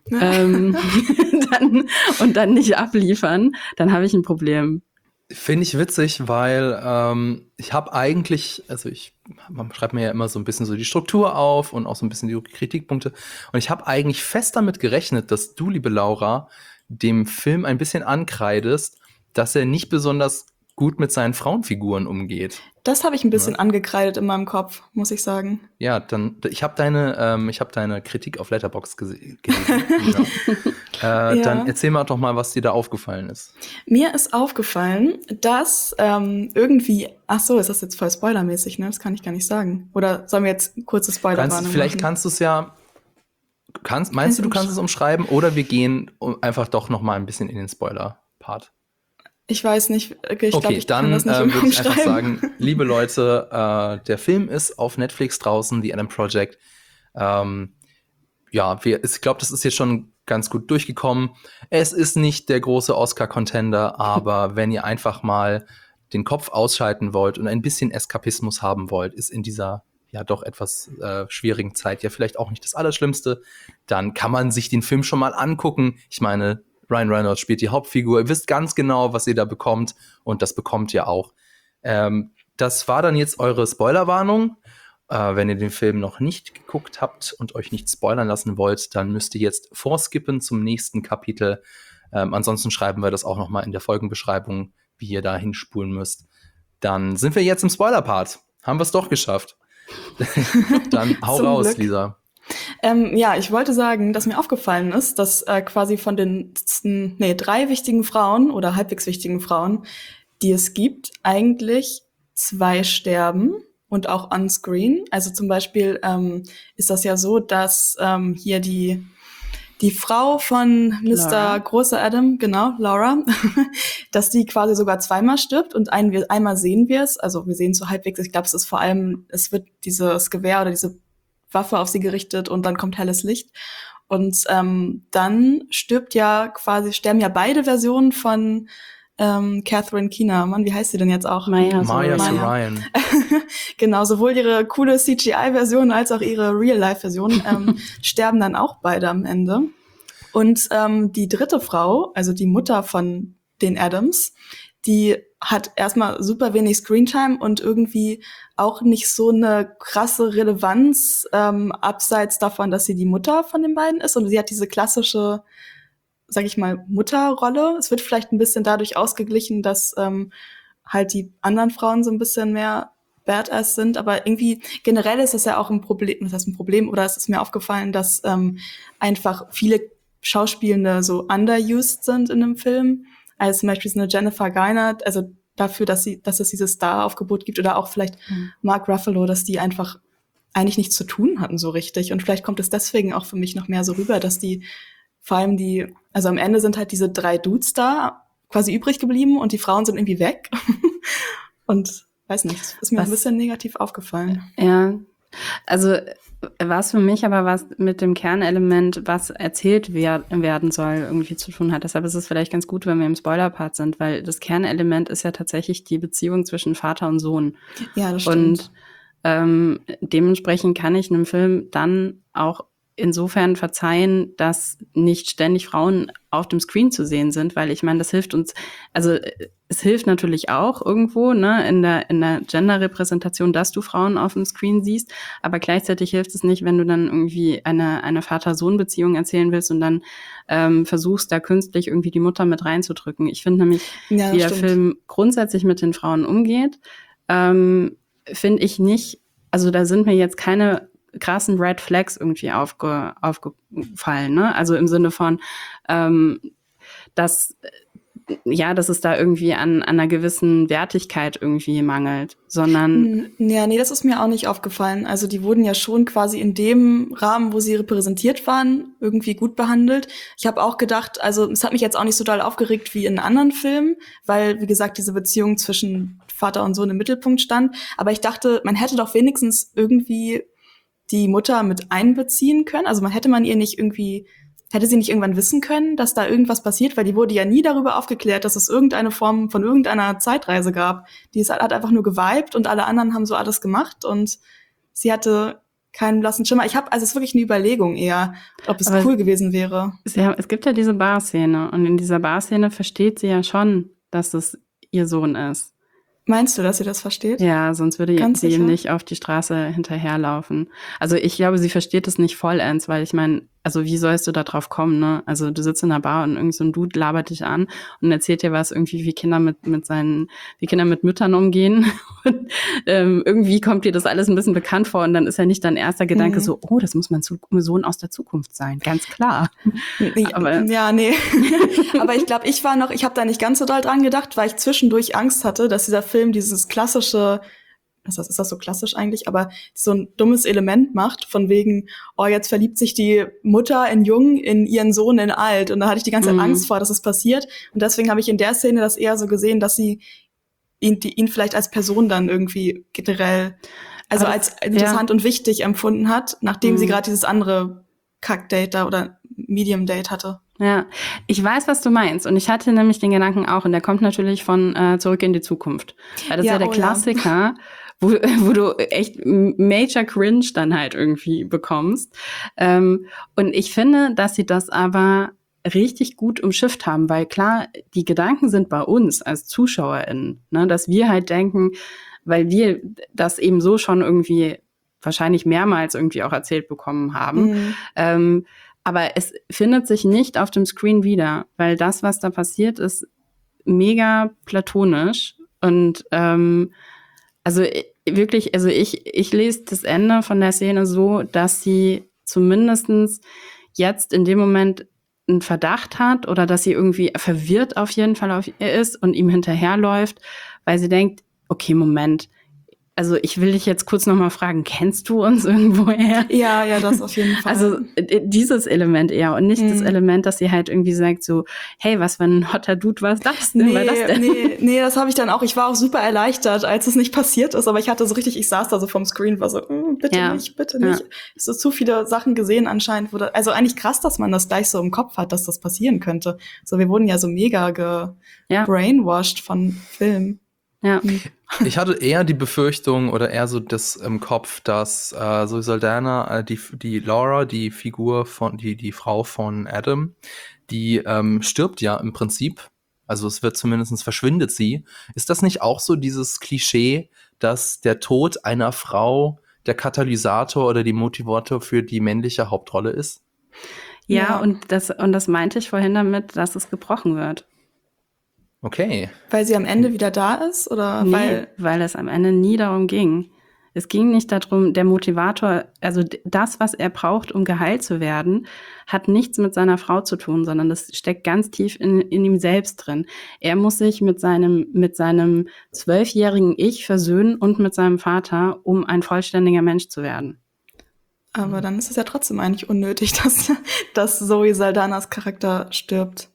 dann nicht abliefern, dann habe ich ein Problem. Finde ich witzig, weil ich habe eigentlich, man schreibt mir ja immer so ein bisschen so die Struktur auf und auch so ein bisschen die Kritikpunkte. Und ich habe eigentlich fest damit gerechnet, dass du, liebe Laura, dem Film ein bisschen ankreidest, dass er nicht besonders gut mit seinen Frauenfiguren umgeht. Das habe ich ein bisschen angekreidet in meinem Kopf, muss ich sagen. Ja, dann ich habe deine Kritik auf Letterboxd gelesen. Ja. Dann erzähl mal doch mal, was dir da aufgefallen ist. Mir ist aufgefallen, dass irgendwie, ach so, ist das jetzt voll spoilermäßig, ne? Das kann ich gar nicht sagen. Oder sollen wir jetzt kurze Spoilerwarnung Vielleicht machen? kannst du es ja, meinst du kannst es umschreiben, oder wir gehen einfach doch noch mal ein bisschen in den Spoiler-Part? Ich weiß nicht, ich okay, ich dann kann das nicht würde ich einfach umschreiben. sagen, liebe Leute, der Film ist auf Netflix draußen, The Adam Project. Ich glaube, das ist jetzt schon ganz gut durchgekommen. Es ist nicht der große Oscar-Contender, aber wenn ihr einfach mal den Kopf ausschalten wollt und ein bisschen Eskapismus haben wollt, ist in dieser ja doch etwas schwierigen Zeit ja vielleicht auch nicht das Allerschlimmste, dann kann man sich den Film schon mal angucken. Ich meine, Ryan Reynolds spielt die Hauptfigur. Ihr wisst ganz genau, was ihr da bekommt. Und das bekommt ihr auch. Das war dann jetzt eure Spoilerwarnung. Wenn ihr den Film noch nicht geguckt habt und euch nicht spoilern lassen wollt, dann müsst ihr jetzt vorskippen zum nächsten Kapitel. Ansonsten schreiben wir das auch noch mal in der Folgenbeschreibung, wie ihr da hinspulen müsst. Dann sind wir jetzt im Spoiler-Part. Haben wir es doch geschafft. Dann hau raus, Glück. Lisa. Ich wollte sagen, dass mir aufgefallen ist, dass quasi von den 3 wichtigen Frauen oder halbwegs wichtigen Frauen, die es gibt, eigentlich 2 sterben und auch on-screen. Also zum Beispiel ist das ja so, dass hier die Frau von Mr. Großer Adam, genau, Laura, dass die quasi sogar 2-mal stirbt und einmal sehen wir es. Also wir sehen so halbwegs, ich glaube, es ist vor allem, es wird dieses Gewehr oder diese Waffe auf sie gerichtet und dann kommt helles Licht. Und dann sterben ja beide Versionen von Catherine Keener. Mann, wie heißt sie denn jetzt auch? Maya Ryan. Genau, sowohl ihre coole CGI-Version als auch ihre Real-Life-Version sterben dann auch beide am Ende. Und die dritte Frau, also die Mutter von den Adams, die hat erstmal super wenig Screentime und irgendwie auch nicht so eine krasse Relevanz, abseits davon, dass sie die Mutter von den beiden ist. Und sie hat diese klassische, sag ich mal, Mutterrolle. Es wird vielleicht ein bisschen dadurch ausgeglichen, dass halt die anderen Frauen so ein bisschen mehr Badass sind. Aber irgendwie generell ist das ja auch ein Problem, das heißt ein Problem, oder es ist mir aufgefallen, dass einfach viele Schauspielende so underused sind in einem Film. Also zum Beispiel so eine Jennifer Garner, also dafür, dass es dieses Star-Aufgebot gibt, oder auch vielleicht Mark Ruffalo, dass die einfach eigentlich nichts zu tun hatten so richtig. Und vielleicht kommt es deswegen auch für mich noch mehr so rüber, dass die, vor allem also am Ende sind halt diese 3 Dudes da quasi übrig geblieben und die Frauen sind irgendwie weg. Und weiß nicht, das ist mir ein bisschen negativ aufgefallen. Ja, also was für mich aber was mit dem Kernelement, was erzählt werden soll, irgendwie zu tun hat. Deshalb ist es vielleicht ganz gut, wenn wir im Spoiler-Part sind, weil das Kernelement ist ja tatsächlich die Beziehung zwischen Vater und Sohn. Ja, das stimmt. Und dementsprechend kann ich einem Film dann auch insofern verzeihen, dass nicht ständig Frauen auf dem Screen zu sehen sind, weil ich meine, das hilft uns, also es hilft natürlich auch irgendwo, ne, in der Gender-Repräsentation, dass du Frauen auf dem Screen siehst, aber gleichzeitig hilft es nicht, wenn du dann irgendwie eine Vater-Sohn-Beziehung erzählen willst und dann versuchst, da künstlich irgendwie die Mutter mit reinzudrücken. Ich finde nämlich, wie der Film grundsätzlich mit den Frauen umgeht, finde ich nicht, also da sind mir jetzt keine krassen Red Flags irgendwie aufgefallen, ne? Also im Sinne von, dass ja, dass es da irgendwie an einer gewissen Wertigkeit irgendwie mangelt, sondern Ja, nee, das ist mir auch nicht aufgefallen. Also die wurden ja schon quasi in dem Rahmen, wo sie repräsentiert waren, irgendwie gut behandelt. Ich habe auch gedacht, also es hat mich jetzt auch nicht so doll aufgeregt wie in anderen Filmen, weil, wie gesagt, diese Beziehung zwischen Vater und Sohn im Mittelpunkt stand. Aber ich dachte, man hätte doch wenigstens irgendwie die Mutter mit einbeziehen können. Also hätte sie nicht irgendwann wissen können, dass da irgendwas passiert, weil die wurde ja nie darüber aufgeklärt, dass es irgendeine Form von irgendeiner Zeitreise gab. Hat einfach nur geweibt und alle anderen haben so alles gemacht und sie hatte keinen blassen Schimmer. Also es ist wirklich eine Überlegung eher, ob es Aber cool gewesen wäre. es gibt ja diese Barszene und in dieser Barszene versteht sie ja schon, dass es ihr Sohn ist. Meinst du, dass sie das versteht? Ja, sonst würde Ganz sie ihm sicher? nicht auf die Straße hinterherlaufen. Also ich glaube, sie versteht es nicht vollends, weil ich meine, also wie sollst du da drauf kommen, ne? Also du sitzt in einer Bar und irgend so ein Dude labert dich an und erzählt dir was irgendwie, wie Kinder wie Kinder mit Müttern umgehen. Und irgendwie kommt dir das alles ein bisschen bekannt vor und dann ist ja nicht dein erster Gedanke so, oh, das muss mein Sohn aus der Zukunft sein, ganz klar. Aber Ja, nee. Aber ich glaube, ich habe da nicht ganz so doll dran gedacht, weil ich zwischendurch Angst hatte, dass dieser Film dieses klassische, ist das so klassisch eigentlich, aber so ein dummes Element macht, von wegen, oh, jetzt verliebt sich die Mutter in Jung in ihren Sohn in alt. Und da hatte ich die ganze Zeit Angst vor, dass es passiert. Und deswegen habe ich in der Szene das eher so gesehen, dass sie ihn vielleicht als Person dann irgendwie generell, also als interessant und wichtig empfunden hat, nachdem sie gerade dieses andere Kack-Date da oder Medium-Date hatte. Ja, ich weiß, was du meinst. Und ich hatte nämlich den Gedanken auch, und der kommt natürlich von Zurück in die Zukunft. Weil das ist ja der Klassiker, wo du echt Major Cringe dann halt irgendwie bekommst. Und ich finde, dass sie das aber richtig gut umschifft haben, weil klar, die Gedanken sind bei uns als ZuschauerInnen, ne, dass wir halt denken, weil wir das eben so schon irgendwie wahrscheinlich mehrmals irgendwie auch erzählt bekommen haben. Aber es findet sich nicht auf dem Screen wieder, weil das, was da passiert, ist mega platonisch. Und also wirklich, also ich lese das Ende von der Szene so, dass sie zumindestens jetzt in dem Moment einen Verdacht hat oder dass sie irgendwie verwirrt auf jeden Fall ist und ihm hinterherläuft, weil sie denkt, okay, Moment, also ich will dich jetzt kurz noch mal fragen, kennst du uns irgendwoher? Ja, das auf jeden Fall. Also dieses Element eher und nicht das Element, dass sie halt irgendwie sagt so, hey, was für ein hotter Dude war das denn? Nee, das habe ich dann auch. Ich war auch super erleichtert, als es nicht passiert ist, aber ich hatte so richtig, ich saß da so vorm Screen, war so, bitte nicht. Ich so zu viele Sachen gesehen anscheinend. Also eigentlich krass, dass man das gleich so im Kopf hat, dass das passieren könnte. So, wir wurden ja so mega brainwashed von Film. Ja. Ich hatte eher die Befürchtung oder eher so das im Kopf, dass so Saldana, die Laura, die Figur von, die Frau von Adam, die stirbt ja im Prinzip. Also es wird zumindest verschwindet sie. Ist das nicht auch so dieses Klischee, dass der Tod einer Frau der Katalysator oder die Motivator für die männliche Hauptrolle ist? Ja. Und das meinte ich vorhin damit, dass es gebrochen wird. Okay. Weil sie am Ende wieder da ist? Oder weil es am Ende nie darum ging. Es ging nicht darum, der Motivator, also das, was er braucht, um geheilt zu werden, hat nichts mit seiner Frau zu tun, sondern das steckt ganz tief in ihm selbst drin. Er muss sich mit seinem 12-jährigen Ich versöhnen und mit seinem Vater, um ein vollständiger Mensch zu werden. Aber dann ist es ja trotzdem eigentlich unnötig, dass Zoe Saldanas Charakter stirbt.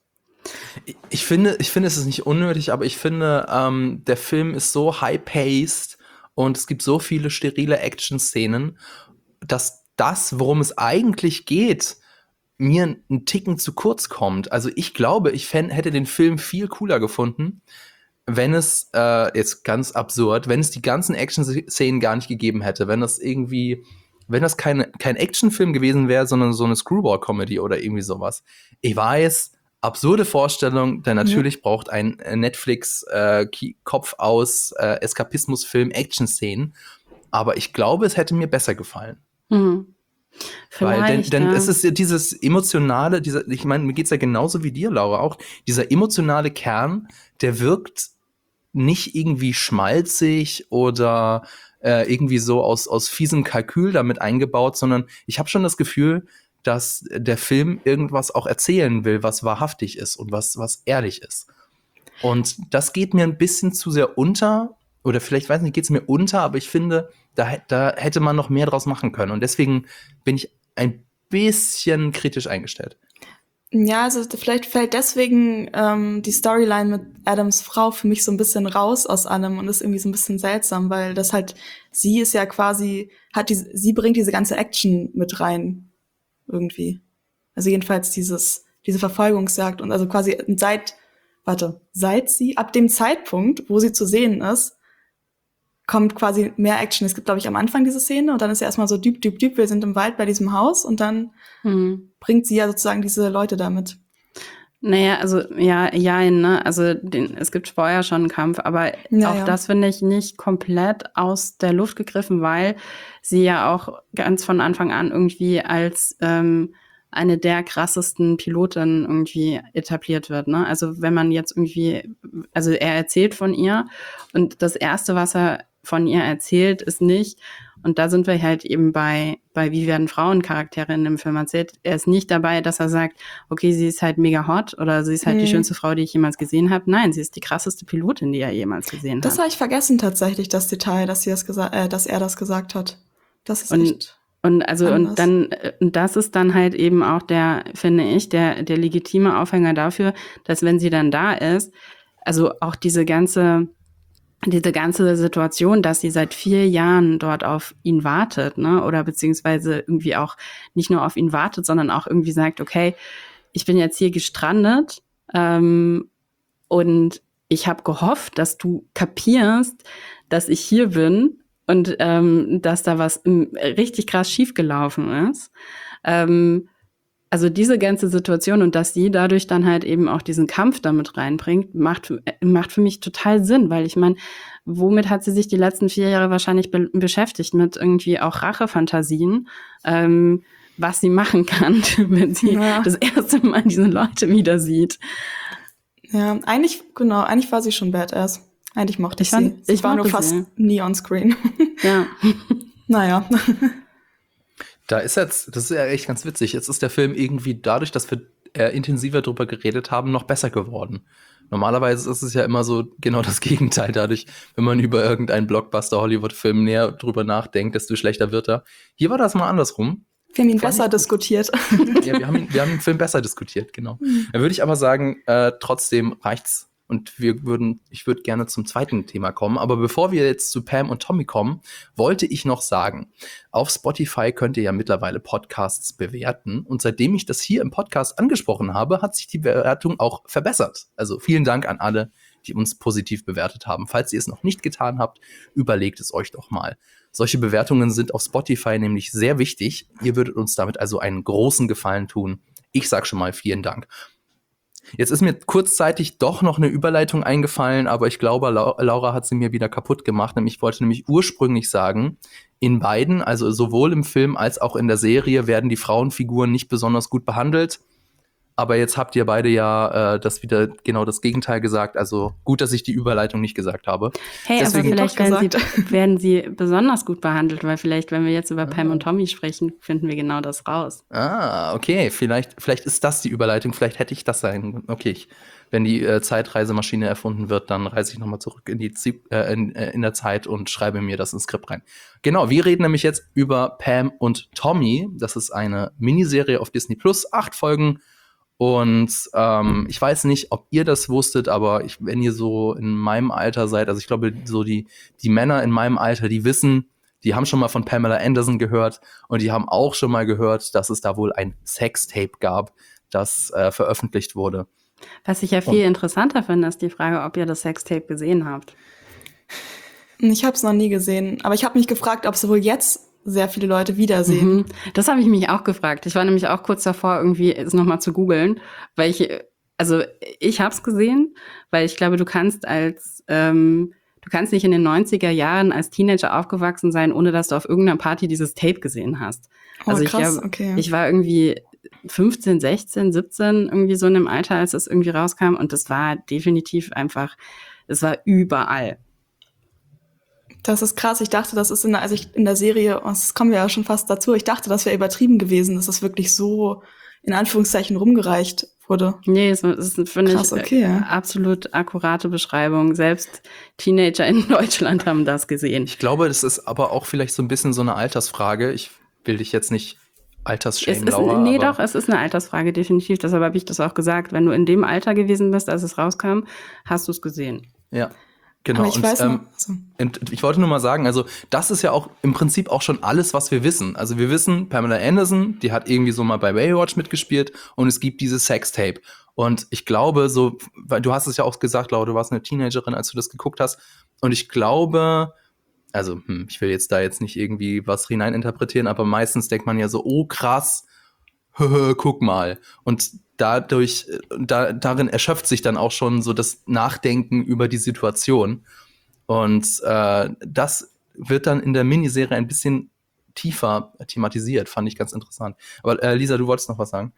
Ich finde, es ist nicht unnötig, aber ich finde, der Film ist so high-paced und es gibt so viele sterile Action-Szenen, dass das, worum es eigentlich geht, mir einen Ticken zu kurz kommt. Also ich glaube, ich hätte den Film viel cooler gefunden, wenn es, jetzt ganz absurd, wenn es die ganzen Action-Szenen gar nicht gegeben hätte, wenn das kein Actionfilm gewesen wäre, sondern so eine Screwball-Comedy oder irgendwie sowas. Ich weiß, absurde Vorstellung, denn natürlich braucht ein Netflix Kopf aus Eskapismusfilm Action-Szenen, aber ich glaube, es hätte mir besser gefallen. Vielleicht, denn es ist ja dieses emotionale, ich meine, mir geht's ja genauso wie dir, Laura, auch dieser emotionale Kern, der wirkt nicht irgendwie schmalzig oder irgendwie so aus fiesem Kalkül damit eingebaut, sondern ich habe schon das Gefühl, dass der Film irgendwas auch erzählen will, was wahrhaftig ist und was ehrlich ist. Und das geht mir ein bisschen zu sehr unter. Oder vielleicht, weiß nicht, geht es mir unter, aber ich finde, da hätte man noch mehr draus machen können. Und deswegen bin ich ein bisschen kritisch eingestellt. Ja, also vielleicht fällt deswegen die Storyline mit Adams Frau für mich so ein bisschen raus aus allem und ist irgendwie so ein bisschen seltsam, weil das halt, sie ist ja quasi, sie bringt diese ganze Action mit rein, irgendwie. Also jedenfalls diese Verfolgungsjagd und also quasi seit sie, ab dem Zeitpunkt, wo sie zu sehen ist, kommt quasi mehr Action. Es gibt, glaube ich, am Anfang diese Szene und dann ist ja erstmal so düb, wir sind im Wald bei diesem Haus und dann bringt sie ja sozusagen diese Leute damit. Naja, also ne? Also es gibt vorher schon einen Kampf, aber das finde ich nicht komplett aus der Luft gegriffen, weil sie ja auch ganz von Anfang an irgendwie als eine der krassesten Piloten irgendwie etabliert wird, ne? Also wenn man jetzt also er erzählt von ihr und das Erste, was er von ihr erzählt, ist nicht, und da sind wir halt eben bei wie werden Frauencharaktere in dem Film erzählt. Er ist nicht dabei, dass er sagt, okay, sie ist halt mega hot oder sie ist halt die schönste Frau, die ich jemals gesehen habe. Nein, sie ist die krasseste Pilotin, die er jemals gesehen hat. Das habe ich vergessen tatsächlich, das Detail, dass er das gesagt hat. Das ist echt und das ist dann halt eben auch finde ich, der legitime Aufhänger dafür, dass wenn sie dann da ist, also auch diese ganze Situation, dass sie seit 4 Jahren dort auf ihn wartet, ne, oder beziehungsweise irgendwie auch nicht nur auf ihn wartet, sondern auch irgendwie sagt, okay, ich bin jetzt hier gestrandet und ich habe gehofft, dass du kapierst, dass ich hier bin und dass da was richtig krass schiefgelaufen ist. Also diese ganze Situation und dass sie dadurch dann halt eben auch diesen Kampf damit reinbringt, macht für mich total Sinn, weil ich meine, womit hat sie sich die letzten 4 Jahre wahrscheinlich beschäftigt? Mit irgendwie auch Rachefantasien, was sie machen kann, wenn sie das erste Mal diese Leute wieder sieht. Ja, eigentlich war sie schon Badass. Eigentlich mochte ich sie. Ich war nur fast nie on screen. Ja. Naja. Das ist ja echt ganz witzig. Jetzt ist der Film irgendwie dadurch, dass wir intensiver drüber geredet haben, noch besser geworden. Normalerweise ist es ja immer so genau das Gegenteil. Dadurch, wenn man über irgendeinen Blockbuster-Hollywood-Film näher drüber nachdenkt, desto schlechter wird er. Hier war das mal andersrum. Wir haben ihn besser diskutiert. Ja, wir haben den Film besser diskutiert, genau. Dann würde ich aber sagen, trotzdem reicht's. Und ich würde gerne zum zweiten Thema kommen. Aber bevor wir jetzt zu Pam und Tommy kommen, wollte ich noch sagen, auf Spotify könnt ihr ja mittlerweile Podcasts bewerten. Und seitdem ich das hier im Podcast angesprochen habe, hat sich die Bewertung auch verbessert. Also vielen Dank an alle, die uns positiv bewertet haben. Falls ihr es noch nicht getan habt, überlegt es euch doch mal. Solche Bewertungen sind auf Spotify nämlich sehr wichtig. Ihr würdet uns damit also einen großen Gefallen tun. Ich sag schon mal vielen Dank. Jetzt ist mir kurzzeitig doch noch eine Überleitung eingefallen, aber ich glaube, Laura hat sie mir wieder kaputt gemacht. Ich wollte nämlich ursprünglich sagen, in beiden, also sowohl im Film als auch in der Serie, werden die Frauenfiguren nicht besonders gut behandelt. Aber jetzt habt ihr beide ja das wieder genau das Gegenteil gesagt. Also gut, dass ich die Überleitung nicht gesagt habe. Hey, deswegen aber vielleicht werden sie besonders gut behandelt, weil vielleicht, wenn wir jetzt über Pam und Tommy sprechen, finden wir genau das raus. Ah, okay. Vielleicht ist das die Überleitung. Vielleicht hätte ich das sein. Okay, wenn die Zeitreisemaschine erfunden wird, dann reise ich nochmal zurück in der Zeit und schreibe mir das ins Skript rein. Genau, wir reden nämlich jetzt über Pam und Tommy. Das ist eine Miniserie auf Disney Plus, 8 Folgen. Und ich weiß nicht, ob ihr das wusstet, aber wenn ihr so in meinem Alter seid, also ich glaube, so die Männer in meinem Alter, die haben schon mal von Pamela Anderson gehört und die haben auch schon mal gehört, dass es da wohl ein Sextape gab, das veröffentlicht wurde. Was ich ja viel interessanter finde, ist die Frage, ob ihr das Sextape gesehen habt. Ich habe es noch nie gesehen, aber ich habe mich gefragt, ob es wohl jetzt sehr viele Leute wiedersehen. Das habe ich mich auch gefragt. Ich war nämlich auch kurz davor, irgendwie es nochmal zu googeln, weil ich habe es gesehen, weil ich glaube, du kannst nicht in den 90er Jahren als Teenager aufgewachsen sein, ohne dass du auf irgendeiner Party dieses Tape gesehen hast. Also krass, ich war irgendwie 15, 16, 17, irgendwie so in dem Alter, als es irgendwie rauskam und das war definitiv einfach, es war überall. Das ist krass. Ich dachte, das ist in der Serie, das kommen wir ja schon fast dazu, ich dachte, das wäre übertrieben gewesen, dass das wirklich so in Anführungszeichen rumgereicht wurde. Nee, es ist, finde Krass, ich, okay, ja. absolut akkurate Beschreibung. Selbst Teenager in Deutschland haben das gesehen. Ich glaube, das ist aber auch vielleicht so ein bisschen so eine Altersfrage. Ich will dich jetzt nicht altersschämen, Laura. Nee, aber doch, es ist eine Altersfrage, definitiv. Deshalb habe ich das auch gesagt. Wenn du in dem Alter gewesen bist, als es rauskam, hast du es gesehen. ja, genau. Aber ich weiß noch. So. Und ich wollte nur mal sagen, also das ist ja auch im Prinzip auch schon alles, was wir wissen. Also wir wissen, Pamela Anderson, die hat irgendwie so mal bei Baywatch mitgespielt und es gibt dieses Sextape. Und ich glaube, so, weil du hast es ja auch gesagt, Laura, du warst eine Teenagerin, als du das geguckt hast. Und ich glaube, also ich will jetzt da jetzt nicht irgendwie was hineininterpretieren, aber meistens denkt man ja so, oh krass, guck mal. Und darin erschöpft sich dann auch schon so das Nachdenken über die Situation. Und das wird dann in der Miniserie ein bisschen tiefer thematisiert, fand ich ganz interessant. Aber Lisa, du wolltest noch was sagen?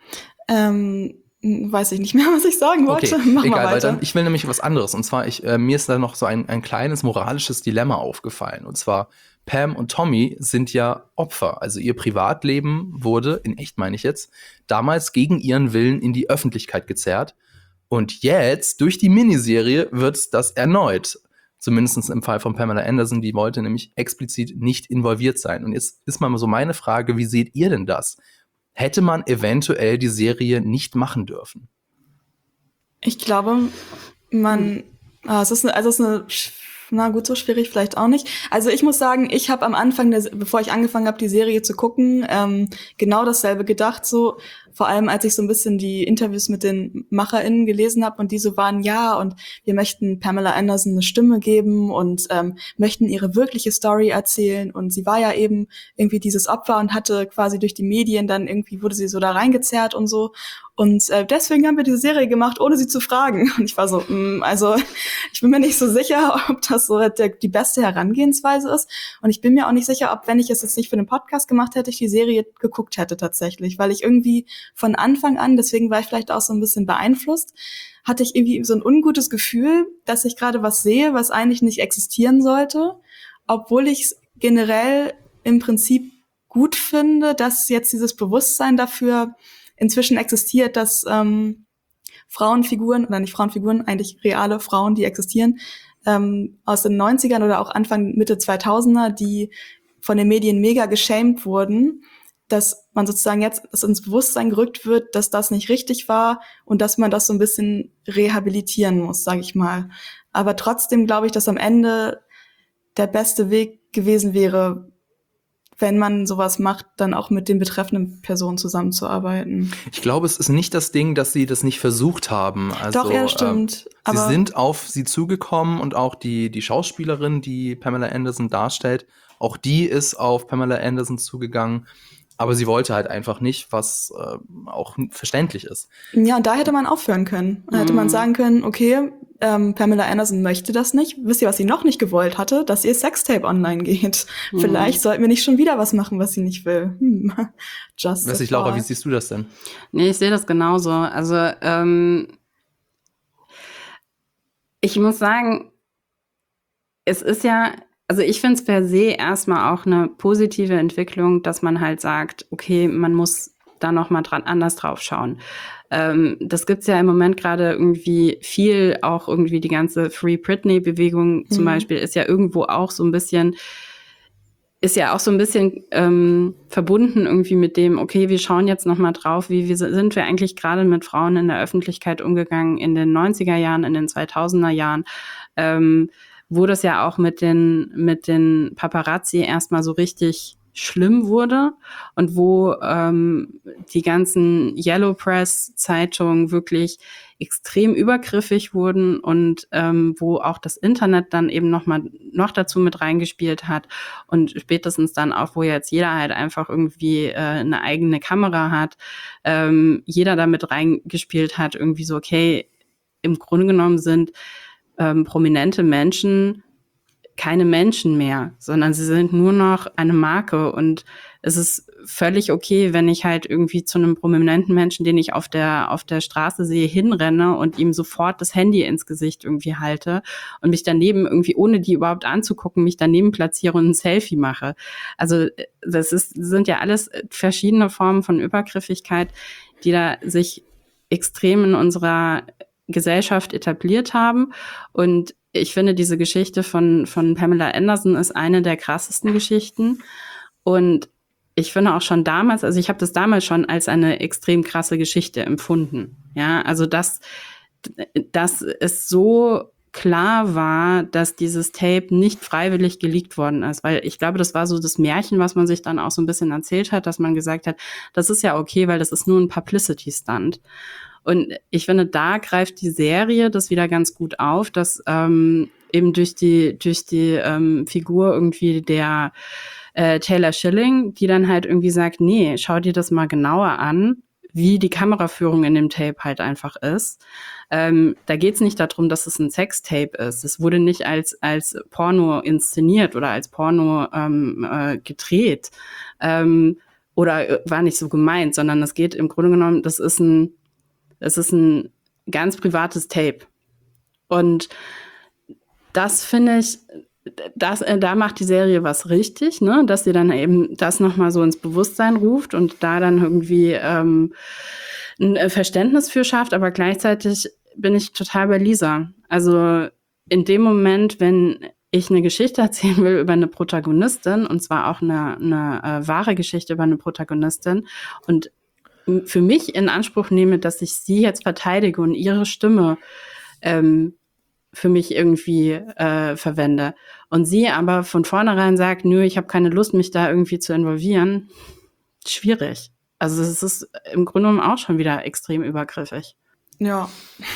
Weiß ich nicht mehr, was ich sagen wollte. Okay, Mach mal egal, weil weiter. dann, ich will nämlich was anderes. Und zwar, mir ist da noch so ein kleines moralisches Dilemma aufgefallen. Und zwar, Pam und Tommy sind ja Opfer. Also ihr Privatleben wurde, in echt meine ich jetzt, damals gegen ihren Willen in die Öffentlichkeit gezerrt. Und jetzt, durch die Miniserie, wird das erneut. Zumindest im Fall von Pamela Anderson, die wollte nämlich explizit nicht involviert sein. Und jetzt ist mal so meine Frage, wie seht ihr denn das? Hätte man eventuell die Serie nicht machen dürfen? Ich glaube, es ist na gut, so schwierig vielleicht auch nicht. Also ich muss sagen, ich habe am Anfang, bevor ich angefangen habe, die Serie zu gucken, genau dasselbe gedacht, so vor allem als ich so ein bisschen die Interviews mit den MacherInnen gelesen habe und die so waren, ja, und wir möchten Pamela Anderson eine Stimme geben und möchten ihre wirkliche Story erzählen und sie war ja eben irgendwie dieses Opfer und hatte quasi durch die Medien dann irgendwie, wurde sie so da reingezerrt und so. Und deswegen haben wir diese Serie gemacht, ohne sie zu fragen. Und ich war so, also ich bin mir nicht so sicher, ob das so die beste Herangehensweise ist. Und ich bin mir auch nicht sicher, ob, wenn ich es jetzt nicht für den Podcast gemacht hätte, ich die Serie geguckt hätte tatsächlich. Weil ich irgendwie von Anfang an, deswegen war ich vielleicht auch so ein bisschen beeinflusst, hatte ich irgendwie so ein ungutes Gefühl, dass ich gerade was sehe, was eigentlich nicht existieren sollte. Obwohl ich es generell im Prinzip gut finde, dass jetzt dieses Bewusstsein dafür inzwischen existiert, dass Frauenfiguren, oder nicht Frauenfiguren, eigentlich reale Frauen, die existieren, aus den 90ern oder auch Anfang, Mitte 2000er, die von den Medien mega geschämt wurden, dass man sozusagen jetzt dass ins Bewusstsein gerückt wird, dass das nicht richtig war und dass man das so ein bisschen rehabilitieren muss, sage ich mal. Aber trotzdem glaube ich, dass am Ende der beste Weg gewesen wäre, wenn man sowas macht, dann auch mit den betreffenden Personen zusammenzuarbeiten. Ich glaube, es ist nicht das Ding, dass sie das nicht versucht haben. Also, Doch, ja, stimmt. Sie sind auf sie zugekommen und auch die Schauspielerin, die Pamela Anderson darstellt, auch die ist auf Pamela Anderson zugegangen. Aber sie wollte halt einfach nicht, was auch verständlich ist. Ja, und da hätte man aufhören können. Da hätte man sagen können, okay, Pamela Anderson möchte das nicht. Wisst ihr, was sie noch nicht gewollt hatte? Dass ihr Sextape online geht. Vielleicht sollten wir nicht schon wieder was machen, was sie nicht will. Just Weiß ich, Laura, wie siehst du das denn? Nee, ich sehe das genauso. Also, ich muss sagen, es ist ja, also ich finde es per se erstmal auch eine positive Entwicklung, dass man halt sagt, okay, man muss da noch mal anders drauf schauen. Das gibt's ja im Moment gerade irgendwie viel, auch irgendwie die ganze Free Britney-Bewegung zum Beispiel ist ja irgendwo auch so ein bisschen, verbunden irgendwie mit dem, okay, wir schauen jetzt noch mal drauf, wie sind wir eigentlich gerade mit Frauen in der Öffentlichkeit umgegangen in den 90er Jahren, in den 2000er Jahren, wo das ja auch mit den Paparazzi erstmal so richtig schlimm wurde und wo die ganzen Yellow Press Zeitungen wirklich extrem übergriffig wurden und wo auch das Internet dann eben noch dazu mit reingespielt hat und spätestens dann auch, wo jetzt jeder halt einfach irgendwie eine eigene Kamera hat, jeder damit reingespielt hat, irgendwie so, okay, im Grunde genommen sind prominente Menschen keine Menschen mehr, sondern sie sind nur noch eine Marke und es ist völlig okay, wenn ich halt irgendwie zu einem prominenten Menschen, den ich auf der Straße sehe, hinrenne und ihm sofort das Handy ins Gesicht irgendwie halte und mich daneben irgendwie, ohne die überhaupt anzugucken, mich daneben platziere und ein Selfie mache. Also sind ja alles verschiedene Formen von Übergriffigkeit, die da sich extrem in unserer Gesellschaft etabliert haben. Und ich finde, diese Geschichte von Pamela Anderson ist eine der krassesten Geschichten. Und ich finde auch schon damals, also ich habe das damals schon als eine extrem krasse Geschichte empfunden. Ja, also dass es so klar war, dass dieses Tape nicht freiwillig geleakt worden ist. Weil ich glaube, das war so das Märchen, was man sich dann auch so ein bisschen erzählt hat, dass man gesagt hat, das ist ja okay, weil das ist nur ein Publicity-Stunt. Und ich finde, da greift die Serie das wieder ganz gut auf, dass eben durch die Figur irgendwie der Taylor Schilling, die dann halt irgendwie sagt, nee, schau dir das mal genauer an, wie die Kameraführung in dem Tape halt einfach ist. Da geht's nicht darum, dass es ein Sextape ist. Es wurde nicht als Porno inszeniert oder als Porno gedreht oder war nicht so gemeint, sondern es geht im Grunde genommen, es ist ein ganz privates Tape. Und das finde ich, da macht die Serie was richtig, ne? Dass sie dann eben das nochmal so ins Bewusstsein ruft und da dann irgendwie ein Verständnis für schafft, aber gleichzeitig bin ich total bei Lisa. Also in dem Moment, wenn ich eine Geschichte erzählen will über eine Protagonistin, und zwar auch eine wahre Geschichte über eine Protagonistin, und für mich in Anspruch nehme, dass ich sie jetzt verteidige und ihre Stimme für mich irgendwie verwende. Und sie aber von vornherein sagt, nö, ich habe keine Lust, mich da irgendwie zu involvieren. Schwierig. Also es ist im Grunde genommen auch schon wieder extrem übergriffig. Ja.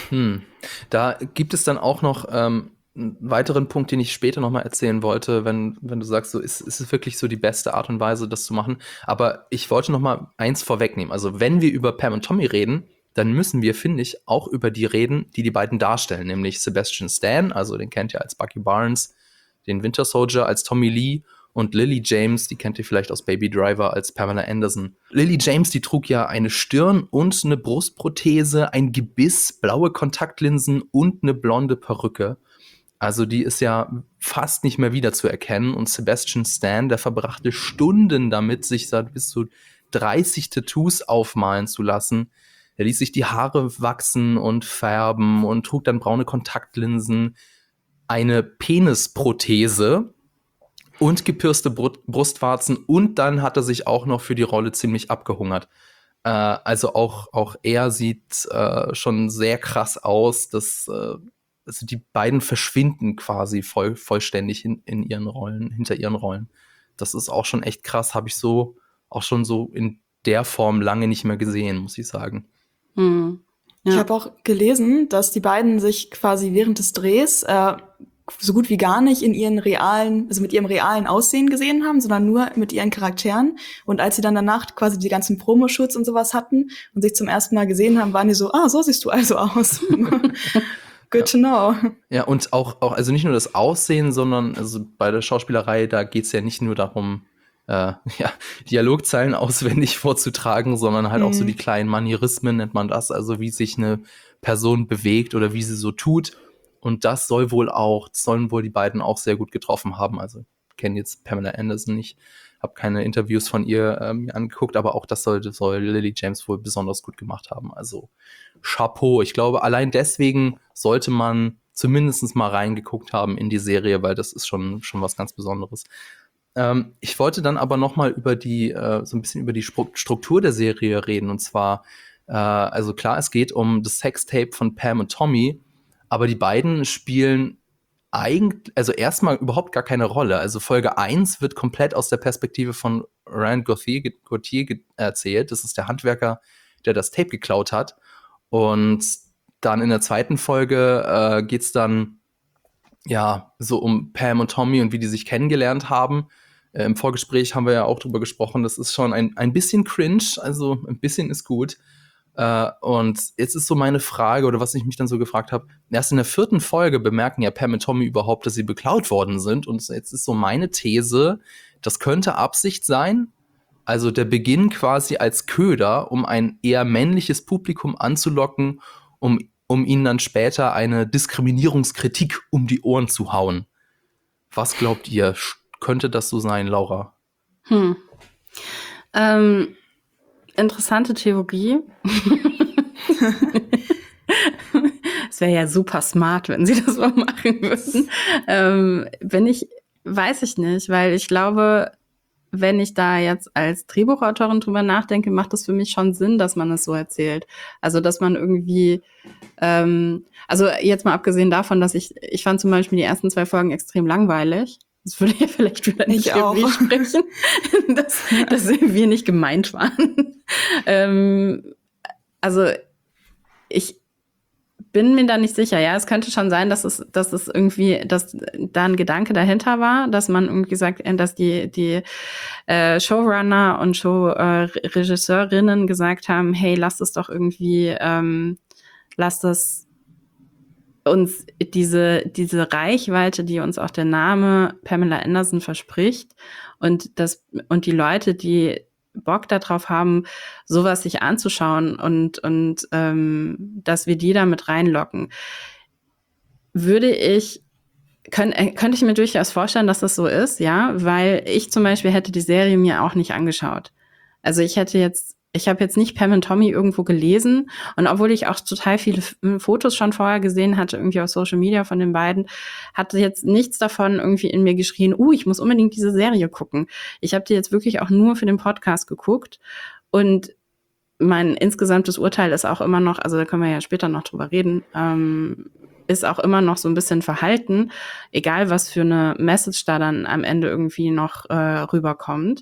Da gibt es dann auch noch einen weiteren Punkt, den ich später noch mal erzählen wollte, wenn du sagst, so ist es wirklich so die beste Art und Weise, das zu machen. Aber ich wollte noch mal eins vorwegnehmen. Also wenn wir über Pam und Tommy reden, dann müssen wir, finde ich, auch über die reden, die beiden darstellen, nämlich Sebastian Stan, also den kennt ihr als Bucky Barnes, den Winter Soldier als Tommy Lee und Lily James, die kennt ihr vielleicht aus Baby Driver als Pamela Anderson. Lily James, die trug ja eine Stirn- und eine Brustprothese, ein Gebiss, blaue Kontaktlinsen und eine blonde Perücke. Also die ist ja fast nicht mehr wiederzuerkennen. Und Sebastian Stan, der verbrachte Stunden damit, sich da bis zu 30 Tattoos aufmalen zu lassen. Er ließ sich die Haare wachsen und färben und trug dann braune Kontaktlinsen, eine Penisprothese und gepierste Brustwarzen. Und dann hat er sich auch noch für die Rolle ziemlich abgehungert. Also auch er sieht schon sehr krass aus, dass also die beiden verschwinden quasi vollständig in ihren Rollen, hinter ihren Rollen. Das ist auch schon echt krass, habe ich so auch schon so in der Form lange nicht mehr gesehen, muss ich sagen. Hm. Ja. Ich habe auch gelesen, dass die beiden sich quasi während des Drehs so gut wie gar nicht in ihren mit ihrem realen Aussehen gesehen haben, sondern nur mit ihren Charakteren. Und als sie dann danach quasi die ganzen Promoshoots und sowas hatten und sich zum ersten Mal gesehen haben, waren die so, so siehst du also aus. Good to know. Ja, und auch, also nicht nur das Aussehen, sondern also bei der Schauspielerei, da geht's ja nicht nur darum, Dialogzeilen auswendig vorzutragen, sondern halt auch so die kleinen Manierismen, nennt man das, also wie sich eine Person bewegt oder wie sie so tut. Und das sollen wohl die beiden auch sehr gut getroffen haben. Also ich kenne jetzt Pamela Anderson nicht, habe keine Interviews von ihr mir angeguckt, aber auch das soll Lily James wohl besonders gut gemacht haben. Also Chapeau. Ich glaube, allein deswegen sollte man zumindest mal reingeguckt haben in die Serie, weil das ist schon was ganz Besonderes. Ich wollte dann aber noch mal über so ein bisschen über die Struktur der Serie reden. Und zwar, also klar, es geht um das Sextape von Pam und Tommy, aber die beiden spielen eigentlich, also erstmal überhaupt gar keine Rolle. Also Folge 1 wird komplett aus der Perspektive von Rand Gauthier erzählt. Das ist der Handwerker, der das Tape geklaut hat. Und dann in der zweiten Folge geht's dann ja so um Pam und Tommy und wie die sich kennengelernt haben. Im Vorgespräch haben wir ja auch drüber gesprochen, das ist schon ein bisschen cringe, also ein bisschen ist gut. Und jetzt ist so meine Frage, oder was ich mich dann so gefragt habe, erst in der 4. Folge bemerken ja Pam und Tommy überhaupt, dass sie beklaut worden sind. Und jetzt ist so meine These, das könnte Absicht sein. Also der Beginn quasi als Köder, um ein eher männliches Publikum anzulocken, um ihnen dann später eine Diskriminierungskritik um die Ohren zu hauen. Was glaubt ihr? Könnte das so sein, Laura? Interessante Theorie. Es wäre ja super smart, wenn sie das mal machen würden. Weiß ich nicht, weil ich glaube, wenn ich da jetzt als Drehbuchautorin drüber nachdenke, macht es für mich schon Sinn, dass man es so erzählt. Also, dass man irgendwie, also jetzt mal abgesehen davon, dass ich fand zum Beispiel die ersten 2 Folgen extrem langweilig. Das würde ja vielleicht wieder nicht Ich für auch. mich sprechen, dass wir nicht gemeint waren. Also ich bin mir da nicht sicher. Ja, es könnte schon sein, dass es irgendwie, dass da ein Gedanke dahinter war, dass man irgendwie sagt, dass die Showrunner und Showregisseurinnen gesagt haben, hey, lasst es doch irgendwie, lasst es uns diese Reichweite, die uns auch der Name Pamela Anderson verspricht und die Leute, die Bock darauf haben, sowas sich anzuschauen und dass wir die da mit reinlocken, könnte ich mir durchaus vorstellen, dass das so ist, ja, weil ich zum Beispiel hätte die Serie mir auch nicht angeschaut. Also ich habe jetzt nicht Pam und Tommy irgendwo gelesen und obwohl ich auch total viele Fotos schon vorher gesehen hatte, irgendwie auf Social Media von den beiden, hatte jetzt nichts davon irgendwie in mir geschrien, ich muss unbedingt diese Serie gucken. Ich habe die jetzt wirklich auch nur für den Podcast geguckt und mein insgesamtes Urteil ist auch immer noch, also da können wir ja später noch drüber reden, ist auch immer noch so ein bisschen verhalten, egal was für eine Message da dann am Ende irgendwie noch rüberkommt.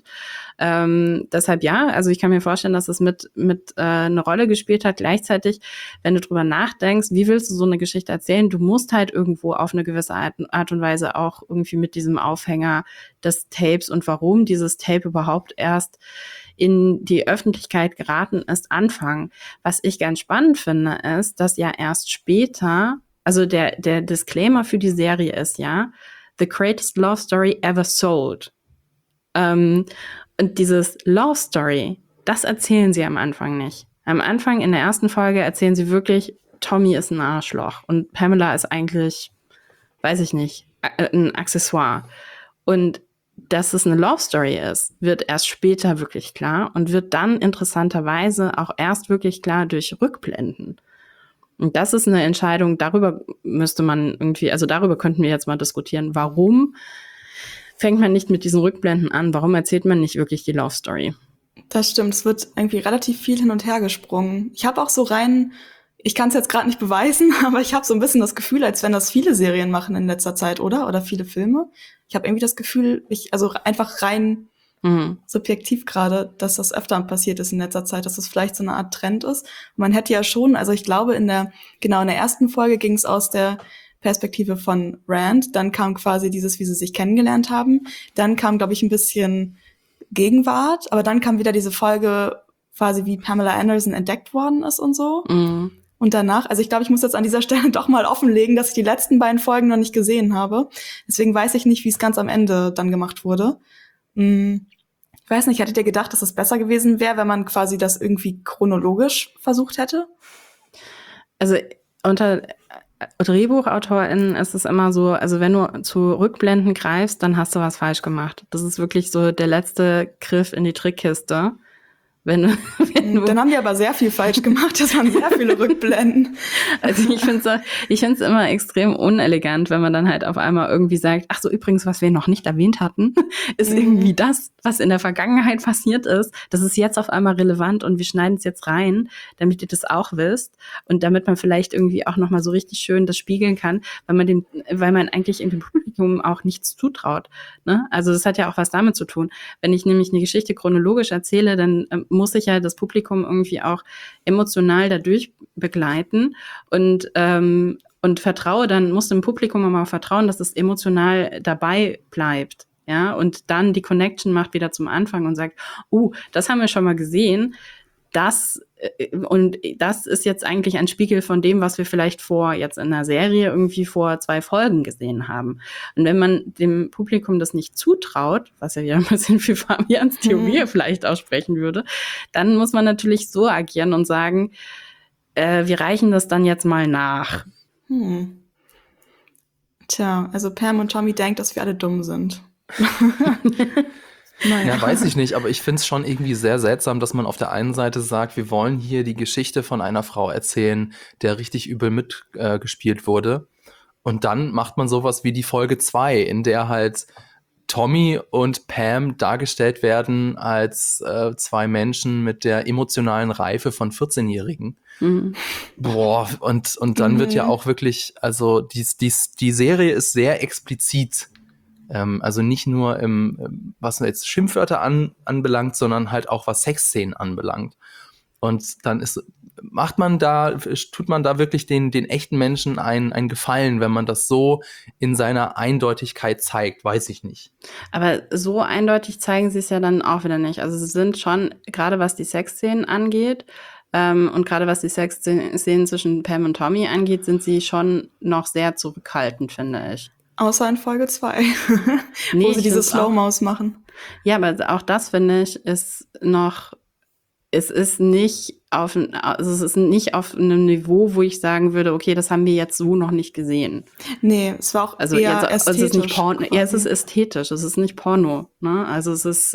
Deshalb ja, also ich kann mir vorstellen, dass es mit eine Rolle gespielt hat. Gleichzeitig, wenn du drüber nachdenkst, wie willst du so eine Geschichte erzählen? Du musst halt irgendwo auf eine gewisse Art und Weise auch irgendwie mit diesem Aufhänger des Tapes und warum dieses Tape überhaupt erst in die Öffentlichkeit geraten ist, anfangen. Was ich ganz spannend finde, ist, dass ja erst später, also der Disclaimer für die Serie ist ja, the greatest love story ever sold. Und dieses Love Story, das erzählen sie am Anfang nicht. Am Anfang in der ersten Folge erzählen sie wirklich, Tommy ist ein Arschloch und Pamela ist eigentlich, weiß ich nicht, ein Accessoire. Und dass es eine Love Story ist, wird erst später wirklich klar und wird dann interessanterweise auch erst wirklich klar durch Rückblenden. Und das ist eine Entscheidung, darüber müsste man irgendwie, also darüber könnten wir jetzt mal diskutieren. Warum fängt man nicht mit diesen Rückblenden an? Warum erzählt man nicht wirklich die Love Story? Das stimmt, es wird irgendwie relativ viel hin und her gesprungen. Ich habe auch so ich kann es jetzt gerade nicht beweisen, aber ich habe so ein bisschen das Gefühl, als wenn das viele Serien machen in letzter Zeit, oder viele Filme. Ich habe irgendwie das Gefühl, also einfach rein subjektiv gerade, dass das öfter passiert ist in letzter Zeit, dass das vielleicht so eine Art Trend ist. Und man hätte ja schon, also ich glaube in der ersten Folge ging es aus der Perspektive von Rand, dann kam quasi dieses, wie sie sich kennengelernt haben, dann kam, glaube ich, ein bisschen Gegenwart, aber dann kam wieder diese Folge quasi, wie Pamela Anderson entdeckt worden ist und so. Mhm. Und danach, also ich glaube, ich muss jetzt an dieser Stelle doch mal offenlegen, dass ich die letzten beiden Folgen noch nicht gesehen habe. Deswegen weiß ich nicht, wie es ganz am Ende dann gemacht wurde. Ich weiß nicht, hättet ihr gedacht, dass es besser gewesen wäre, wenn man quasi das irgendwie chronologisch versucht hätte? Also unter DrehbuchautorInnen ist es immer so, also wenn du zu Rückblenden greifst, dann hast du was falsch gemacht. Das ist wirklich so der letzte Griff in die Trickkiste. Dann haben die aber sehr viel falsch gemacht. Das waren sehr viele Rückblenden. Also ich finde es immer extrem unelegant, wenn man dann halt auf einmal irgendwie sagt, ach so, übrigens, was wir noch nicht erwähnt hatten, ist irgendwie das, was in der Vergangenheit passiert ist. Das ist jetzt auf einmal relevant und wir schneiden es jetzt rein, damit ihr das auch wisst und damit man vielleicht irgendwie auch nochmal so richtig schön das spiegeln kann, weil man eigentlich in dem Publikum auch nichts zutraut. Ne? Also das hat ja auch was damit zu tun. Wenn ich nämlich eine Geschichte chronologisch erzähle, dann muss ich ja das Publikum irgendwie auch emotional dadurch begleiten und muss dem Publikum aber auch vertrauen, dass es emotional dabei bleibt, ja, und dann die Connection macht wieder zum Anfang und sagt, das haben wir schon mal gesehen, das ist jetzt eigentlich ein Spiegel von dem, was wir vielleicht jetzt in der Serie irgendwie vor 2 Folgen gesehen haben. Und wenn man dem Publikum das nicht zutraut, was ja wieder ein bisschen für Fabians Theorie vielleicht aussprechen würde, dann muss man natürlich so agieren und sagen, wir reichen das dann jetzt mal nach. Tja, also Pam und Tommy denkt, dass wir alle dumm sind. Naja. Ja, weiß ich nicht, aber ich finde es schon irgendwie sehr seltsam, dass man auf der einen Seite sagt, wir wollen hier die Geschichte von einer Frau erzählen, der richtig übel mitgespielt wurde. Und dann macht man sowas wie die Folge 2, in der halt Tommy und Pam dargestellt werden als zwei Menschen mit der emotionalen Reife von 14-Jährigen. Mhm. Boah, und dann wird ja auch wirklich, also die Serie ist sehr explizit. Also nicht nur was jetzt Schimpfwörter anbelangt, sondern halt auch was Sexszenen anbelangt. Und dann tut man da wirklich den echten Menschen einen Gefallen, wenn man das so in seiner Eindeutigkeit zeigt, weiß ich nicht. Aber so eindeutig zeigen sie es ja dann auch wieder nicht. Also sie sind schon, gerade was die Sexszenen angeht, und gerade was die Sexszenen zwischen Pam und Tommy angeht, sind sie schon noch sehr zurückhaltend, finde ich. Außer in Folge 2, Nee, wo sie ich diese find's auch- Slow-Mos machen. Ja, aber auch das, finde ich, ist noch, es ist nicht auf einem Niveau, wo ich sagen würde, okay, das haben wir jetzt so noch nicht gesehen. Nee, es war auch Also eher jetzt, ästhetisch. es ist nicht Porno, ja, es ist quasi. ästhetisch, es ist nicht Porno, ne? Also es ist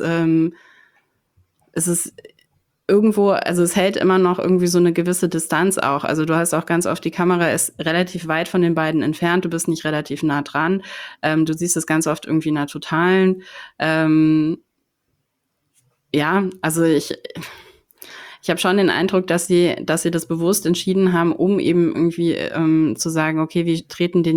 irgendwo, also es hält immer noch irgendwie so eine gewisse Distanz auch. Also du hast auch ganz oft, die Kamera ist relativ weit von den beiden entfernt, du bist nicht relativ nah dran. Du siehst es ganz oft irgendwie in einer totalen. Ja, also ich habe schon den Eindruck, dass sie das bewusst entschieden haben, um eben irgendwie zu sagen, okay, wir gehen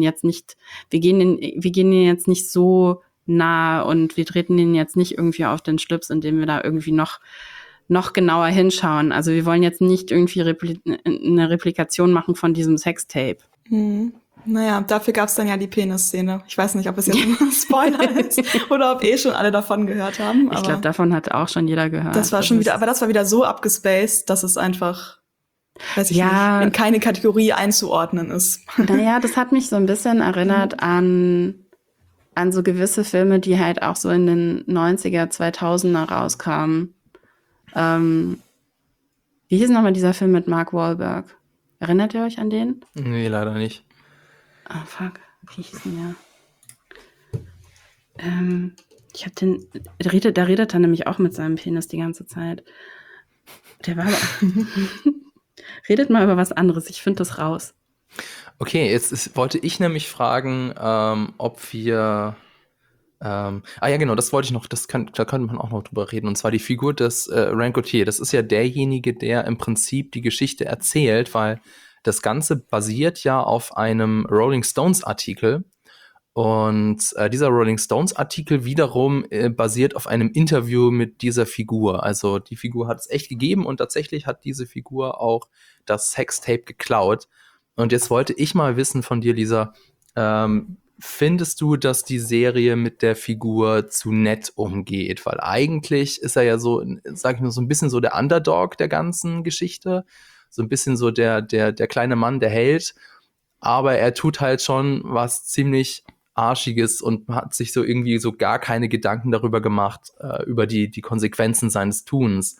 denen jetzt nicht so nah und wir treten denen jetzt nicht irgendwie auf den Schlips, indem wir da irgendwie noch genauer hinschauen. Also wir wollen jetzt nicht irgendwie eine Replikation machen von diesem Sextape. Hm. Naja, dafür gab es dann ja die Penis-Szene. Ich weiß nicht, ob es jetzt ein Spoiler ist oder ob schon alle davon gehört haben. Ich glaube, davon hat auch schon jeder gehört. Das war schon wieder, aber das war wieder so abgespaced, dass es einfach, weiß ich nicht, in keine Kategorie einzuordnen ist. Naja, das hat mich so ein bisschen erinnert an so gewisse Filme, die halt auch so in den 90er, 2000er rauskamen. Wie hieß nochmal dieser Film mit Mark Wahlberg? Erinnert ihr euch an den? Nee, leider nicht. Ah, fuck. Wie hieß denn der? Ich hab da redet er nämlich auch mit seinem Penis die ganze Zeit. Der war aber redet mal über was anderes. Ich finde das raus. Okay, wollte ich nämlich fragen, ob wir ja genau, das wollte ich noch, da könnte man auch noch drüber reden, und zwar die Figur des Rand Gauthier. Das ist ja derjenige, der im Prinzip die Geschichte erzählt, weil das Ganze basiert ja auf einem Rolling Stones Artikel, und dieser Rolling Stones Artikel wiederum basiert auf einem Interview mit dieser Figur. Also die Figur hat es echt gegeben und tatsächlich hat diese Figur auch das Sextape geklaut. Und jetzt wollte ich mal wissen von dir, Lisa, findest du, dass die Serie mit der Figur zu nett umgeht? Weil eigentlich ist er ja so, sag ich mal, so ein bisschen so der Underdog der ganzen Geschichte. So ein bisschen so der kleine Mann, der Held. Aber er tut halt schon was ziemlich Arschiges und hat sich so irgendwie so gar keine Gedanken darüber gemacht, über die Konsequenzen seines Tuns.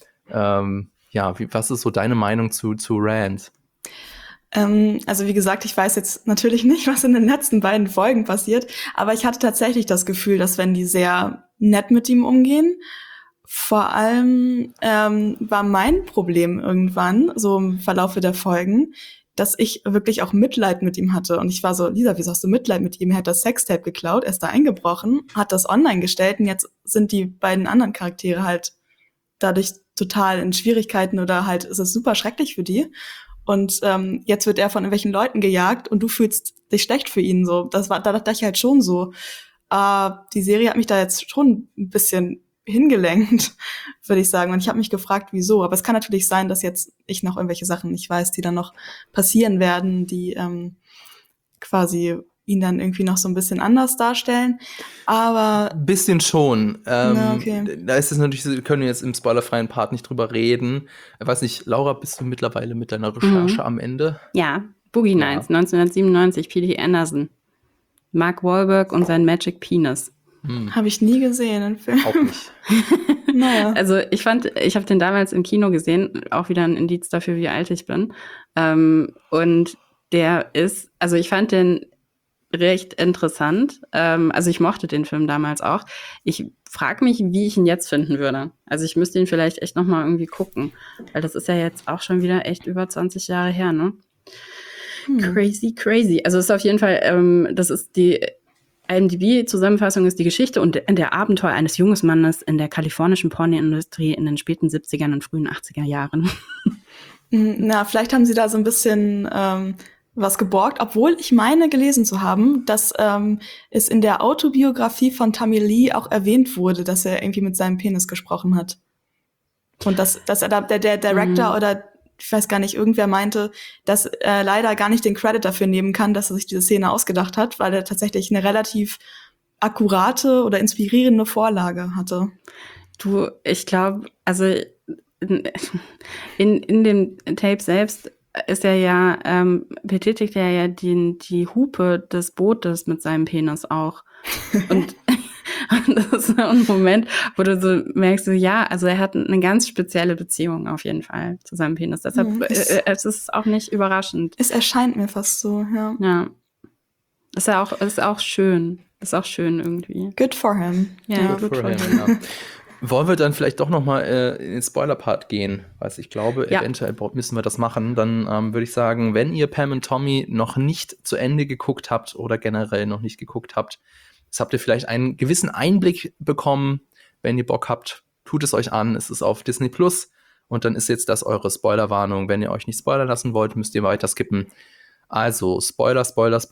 Was ist so deine Meinung zu Rand? Also wie gesagt, ich weiß jetzt natürlich nicht, was in den letzten beiden Folgen passiert, aber ich hatte tatsächlich das Gefühl, dass wenn die sehr nett mit ihm umgehen, vor allem war mein Problem irgendwann, so im Verlaufe der Folgen, dass ich wirklich auch Mitleid mit ihm hatte. Und ich war so, Lisa, wieso hast du Mitleid mit ihm? Er hat das Sextape geklaut, er ist da eingebrochen, hat das online gestellt und jetzt sind die beiden anderen Charaktere halt dadurch total in Schwierigkeiten oder halt ist es super schrecklich für die. Und jetzt wird er von irgendwelchen Leuten gejagt und du fühlst dich schlecht für ihn. So, da dachte ich halt schon so. Die Serie hat mich da jetzt schon ein bisschen hingelenkt, würde ich sagen. Und ich habe mich gefragt, wieso. Aber es kann natürlich sein, dass jetzt ich noch irgendwelche Sachen nicht weiß, die dann noch passieren werden, die quasi ihn dann irgendwie noch so ein bisschen anders darstellen. Aber ein bisschen schon. okay. Da ist es natürlich, wir können jetzt im spoilerfreien Part nicht drüber reden. Ich weiß nicht, Laura, bist du mittlerweile mit deiner Recherche am Ende? Ja, Boogie Nights, 1997, P.T. Anderson. Mark Wahlberg und sein Magic Penis. Habe ich nie gesehen, den Film. Auch nicht. Naja. Also ich habe den damals im Kino gesehen, auch wieder ein Indiz dafür, wie alt ich bin. Und der ist, also ich fand den recht interessant. Also ich mochte den Film damals auch. Ich frage mich, wie ich ihn jetzt finden würde. Also ich müsste ihn vielleicht echt nochmal irgendwie gucken. Weil das ist ja jetzt auch schon wieder echt über 20 Jahre her, ne? Crazy. Also es ist auf jeden Fall, das ist die IMDb-Zusammenfassung ist die Geschichte und der Abenteuer eines jungen Mannes in der kalifornischen Pornoindustrie in den späten 70ern und frühen 80er Jahren. Na, vielleicht haben sie da so ein bisschen was geborgt, obwohl ich meine gelesen zu haben, dass es in der Autobiografie von Tommy Lee auch erwähnt wurde, dass er irgendwie mit seinem Penis gesprochen hat. Und dass er da, der Director oder ich weiß gar nicht, irgendwer meinte, dass er leider gar nicht den Credit dafür nehmen kann, dass er sich diese Szene ausgedacht hat, weil er tatsächlich eine relativ akkurate oder inspirierende Vorlage hatte. Du, ich glaube, also in dem Tape selbst ist er ja, betätigt er ja die Hupe des Bootes mit seinem Penis auch. Und das ist so ein Moment, wo du so merkst, so, ja, also er hat eine ganz spezielle Beziehung auf jeden Fall zu seinem Penis. Deshalb es ist auch nicht überraschend. Es erscheint mir fast so, ja. Ja. Ist auch schön. Ist auch schön irgendwie. Good for him. Ja, Good for him, ja. Wollen wir dann vielleicht doch noch mal in den Spoiler-Part gehen? Weil ich glaube, eventuell müssen wir das machen. Dann würde ich sagen, wenn ihr Pam und Tommy noch nicht zu Ende geguckt habt oder generell noch nicht geguckt habt, jetzt habt ihr vielleicht einen gewissen Einblick bekommen. Wenn ihr Bock habt, tut es euch an. Es ist auf Disney Plus. Und dann ist jetzt das eure Spoilerwarnung. Wenn ihr euch nicht spoilern lassen wollt, müsst ihr weiter skippen. Also, Spoiler.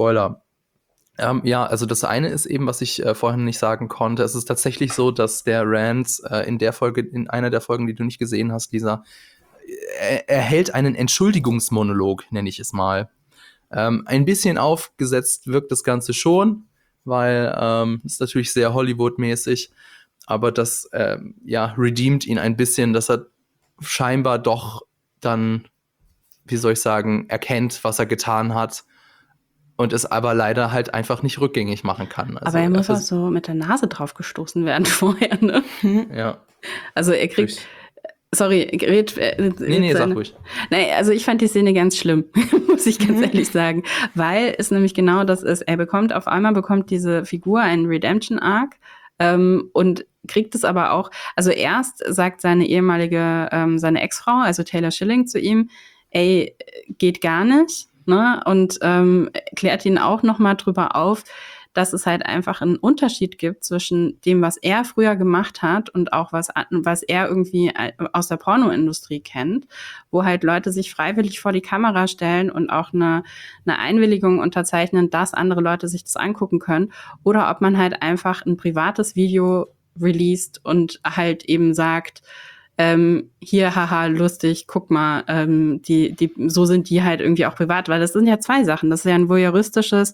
Ja, also das eine ist eben, was ich vorhin nicht sagen konnte. Es ist tatsächlich so, dass der Rand in einer der Folgen, die du nicht gesehen hast, Lisa, er hält einen Entschuldigungsmonolog, nenne ich es mal. Ein bisschen aufgesetzt wirkt das Ganze schon, weil ist natürlich sehr Hollywood-mäßig, aber das redeemt ihn ein bisschen, dass er scheinbar doch dann, wie soll ich sagen, erkennt, was er getan hat. Und es aber leider halt einfach nicht rückgängig machen kann. Also aber er muss auch so mit der Nase drauf gestoßen werden vorher, ne? Ja. Also er kriegt... Sorry, Nee, sag ruhig. Nein, also ich fand die Szene ganz schlimm, muss ich ganz ehrlich sagen. Weil es nämlich genau das ist. Auf einmal bekommt diese Figur einen Redemption-Arc und kriegt es aber auch... Also erst sagt seine seine Ex-Frau, also Taylor Schilling, zu ihm, ey, geht gar nicht. Ne? Und klärt ihn auch noch mal drüber auf, dass es halt einfach einen Unterschied gibt zwischen dem, was er früher gemacht hat und auch was er irgendwie aus der Pornoindustrie kennt, wo halt Leute sich freiwillig vor die Kamera stellen und auch eine Einwilligung unterzeichnen, dass andere Leute sich das angucken können, oder ob man halt einfach ein privates Video released und halt eben sagt, hier, haha, lustig, guck mal, so sind die halt irgendwie auch privat, weil das sind ja zwei Sachen. Das ist ja ein voyeuristisches,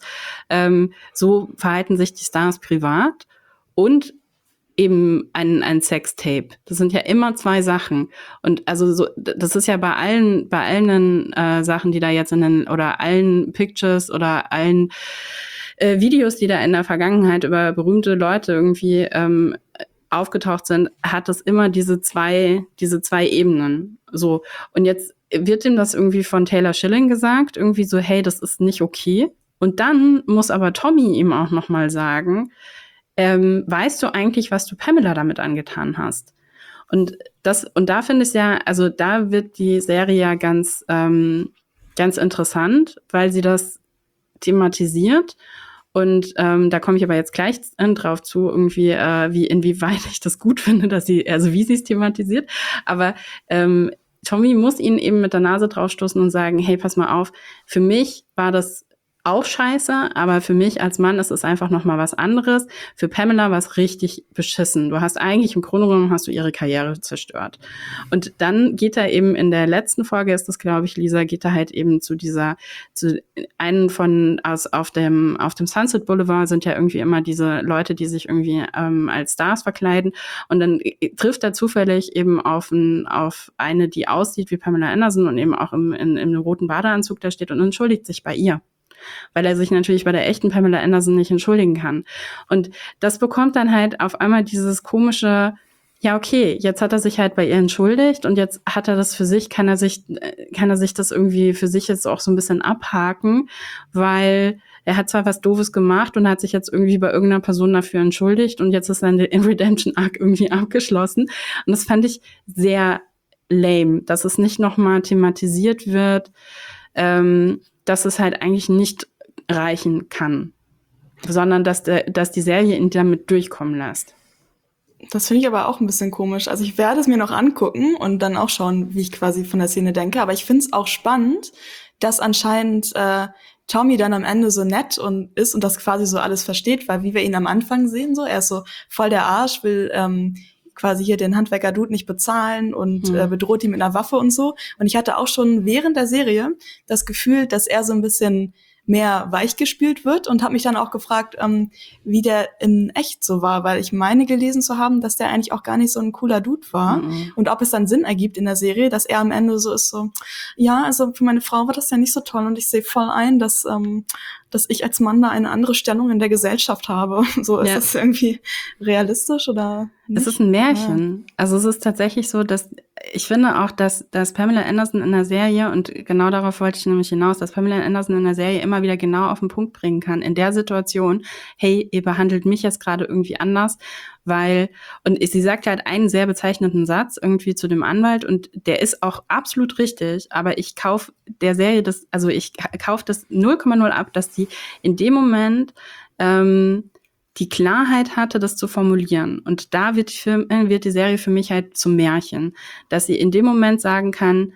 so verhalten sich die Stars privat und eben ein Sextape. Das sind ja immer zwei Sachen. Und also so, das ist ja bei allen Sachen, die da jetzt oder allen Pictures oder allen Videos, die da in der Vergangenheit über berühmte Leute irgendwie aufgetaucht sind, hat es immer diese zwei Ebenen. So. Und jetzt wird ihm das irgendwie von Taylor Schilling gesagt, irgendwie so, hey, das ist nicht okay. Und dann muss aber Tommy ihm auch noch mal sagen, weißt du eigentlich, was du Pamela damit angetan hast? Und da finde ich ja, also da wird die Serie ja ganz interessant, weil sie das thematisiert. Und da komme ich aber jetzt gleich drauf zu, irgendwie, inwieweit ich das gut finde, wie sie es thematisiert. Aber Tommy muss ihn eben mit der Nase draufstoßen und sagen, hey, pass mal auf, für mich war das auch scheiße, aber für mich als Mann ist es einfach noch mal was anderes. Für Pamela war es richtig beschissen. Du hast eigentlich, im Grunde genommen, hast du ihre Karriere zerstört. Und dann geht er eben in der letzten Folge, ist das, glaube ich, Lisa, geht er halt eben auf dem Sunset Boulevard sind ja irgendwie immer diese Leute, die sich irgendwie als Stars verkleiden. Und dann trifft er zufällig eben auf eine, die aussieht wie Pamela Anderson und eben auch im roten Badeanzug da steht und entschuldigt sich bei ihr. Weil er sich natürlich bei der echten Pamela Anderson nicht entschuldigen kann. Und das bekommt dann halt auf einmal dieses komische, ja okay, jetzt hat er sich halt bei ihr entschuldigt und jetzt hat er das für sich, kann er sich das irgendwie für sich jetzt auch so ein bisschen abhaken, weil er hat zwar was Doofes gemacht und hat sich jetzt irgendwie bei irgendeiner Person dafür entschuldigt und jetzt ist sein Redemption Arc irgendwie abgeschlossen. Und das fand ich sehr lame, dass es nicht nochmal thematisiert wird, dass es halt eigentlich nicht reichen kann, sondern dass die Serie ihn damit durchkommen lässt. Das finde ich aber auch ein bisschen komisch. Also ich werde es mir noch angucken und dann auch schauen, wie ich quasi von der Szene denke. Aber ich finde es auch spannend, dass anscheinend Tommy dann am Ende so nett und ist und das quasi so alles versteht, weil wie wir ihn am Anfang sehen, so er ist so voll der Arsch, will quasi hier den Handwerker-Dude nicht bezahlen und bedroht ihn mit einer Waffe und so. Und ich hatte auch schon während der Serie das Gefühl, dass er so ein bisschen mehr weich gespielt wird und habe mich dann auch gefragt, wie der in echt so war, weil ich meine gelesen zu haben, dass der eigentlich auch gar nicht so ein cooler Dude war und ob es dann Sinn ergibt in der Serie, dass er am Ende so ist, so ja, also für meine Frau war das ja nicht so toll und ich sehe voll ein, dass ich als Mann da eine andere Stellung in der Gesellschaft habe. So, ist das irgendwie realistisch oder nicht? Es ist ein Märchen. Ja. Also es ist tatsächlich so, dass ich finde auch, dass Pamela Anderson in der Serie, und genau darauf wollte ich nämlich hinaus, dass Pamela Anderson in der Serie immer wieder genau auf den Punkt bringen kann. In der Situation, hey, ihr behandelt mich jetzt gerade irgendwie anders, weil, und sie sagt halt einen sehr bezeichnenden Satz irgendwie zu dem Anwalt und der ist auch absolut richtig, aber ich kaufe der Serie ich kaufe das 0,0 ab, dass die in dem Moment die Klarheit hatte, das zu formulieren. Und da wird die Serie für mich halt zum Märchen, dass sie in dem Moment sagen kann,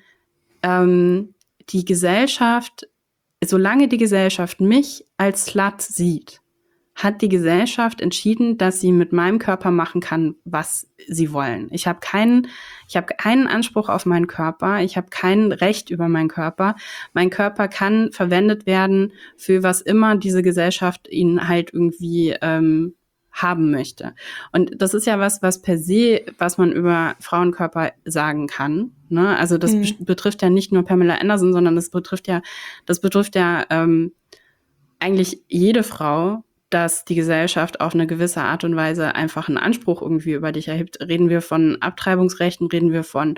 die Gesellschaft, solange die Gesellschaft mich als Slut sieht, hat die Gesellschaft entschieden, dass sie mit meinem Körper machen kann, was sie wollen. Ich habe keinen Anspruch auf meinen Körper. Ich habe kein Recht über meinen Körper. Mein Körper kann verwendet werden für was immer diese Gesellschaft ihn halt irgendwie haben möchte. Und das ist ja was per se, was man über Frauenkörper sagen kann. Ne? Also das betrifft ja nicht nur Pamela Anderson, sondern das betrifft ja eigentlich jede Frau, dass die Gesellschaft auf eine gewisse Art und Weise einfach einen Anspruch irgendwie über dich erhebt. Reden wir von Abtreibungsrechten, reden wir von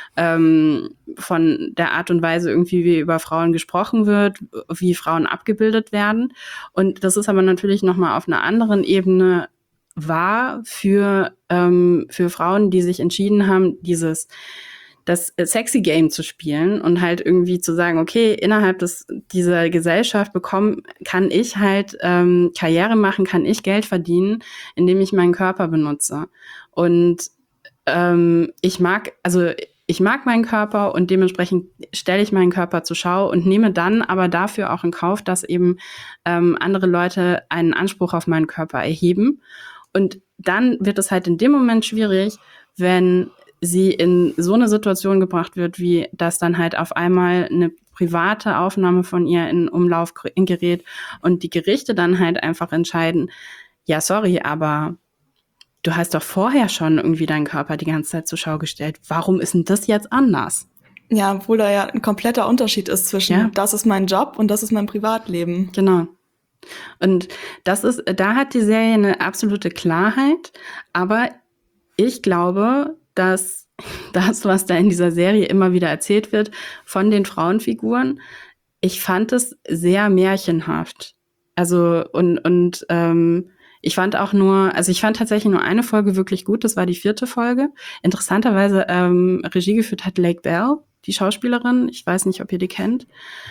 der Art und Weise irgendwie, wie über Frauen gesprochen wird, wie Frauen abgebildet werden. Und das ist aber natürlich nochmal auf einer anderen Ebene wahr für Frauen, die sich entschieden haben, das sexy Game zu spielen und halt irgendwie zu sagen, okay, innerhalb dieser Gesellschaft kann ich halt Karriere machen, kann ich Geld verdienen, indem ich meinen Körper benutze. Und ich mag meinen Körper und dementsprechend stelle ich meinen Körper zur Schau und nehme dann aber dafür auch in Kauf, dass eben andere Leute einen Anspruch auf meinen Körper erheben. Und dann wird es halt in dem Moment schwierig, wenn sie in so eine Situation gebracht wird, wie dass dann halt auf einmal eine private Aufnahme von ihr in Umlauf gerät und die Gerichte dann halt einfach entscheiden, ja, sorry, aber du hast doch vorher schon irgendwie deinen Körper die ganze Zeit zur Schau gestellt. Warum ist denn das jetzt anders? Ja, obwohl da ja ein kompletter Unterschied ist zwischen das ist mein Job und das ist mein Privatleben. Genau. Und da hat die Serie eine absolute Klarheit, aber ich glaube, dass das, was da in dieser Serie immer wieder erzählt wird von den Frauenfiguren, ich fand es sehr märchenhaft. Also ich fand tatsächlich nur eine Folge wirklich gut, das war die 4. Folge. Interessanterweise Regie geführt hat Lake Bell, die Schauspielerin, ich weiß nicht, ob ihr die kennt.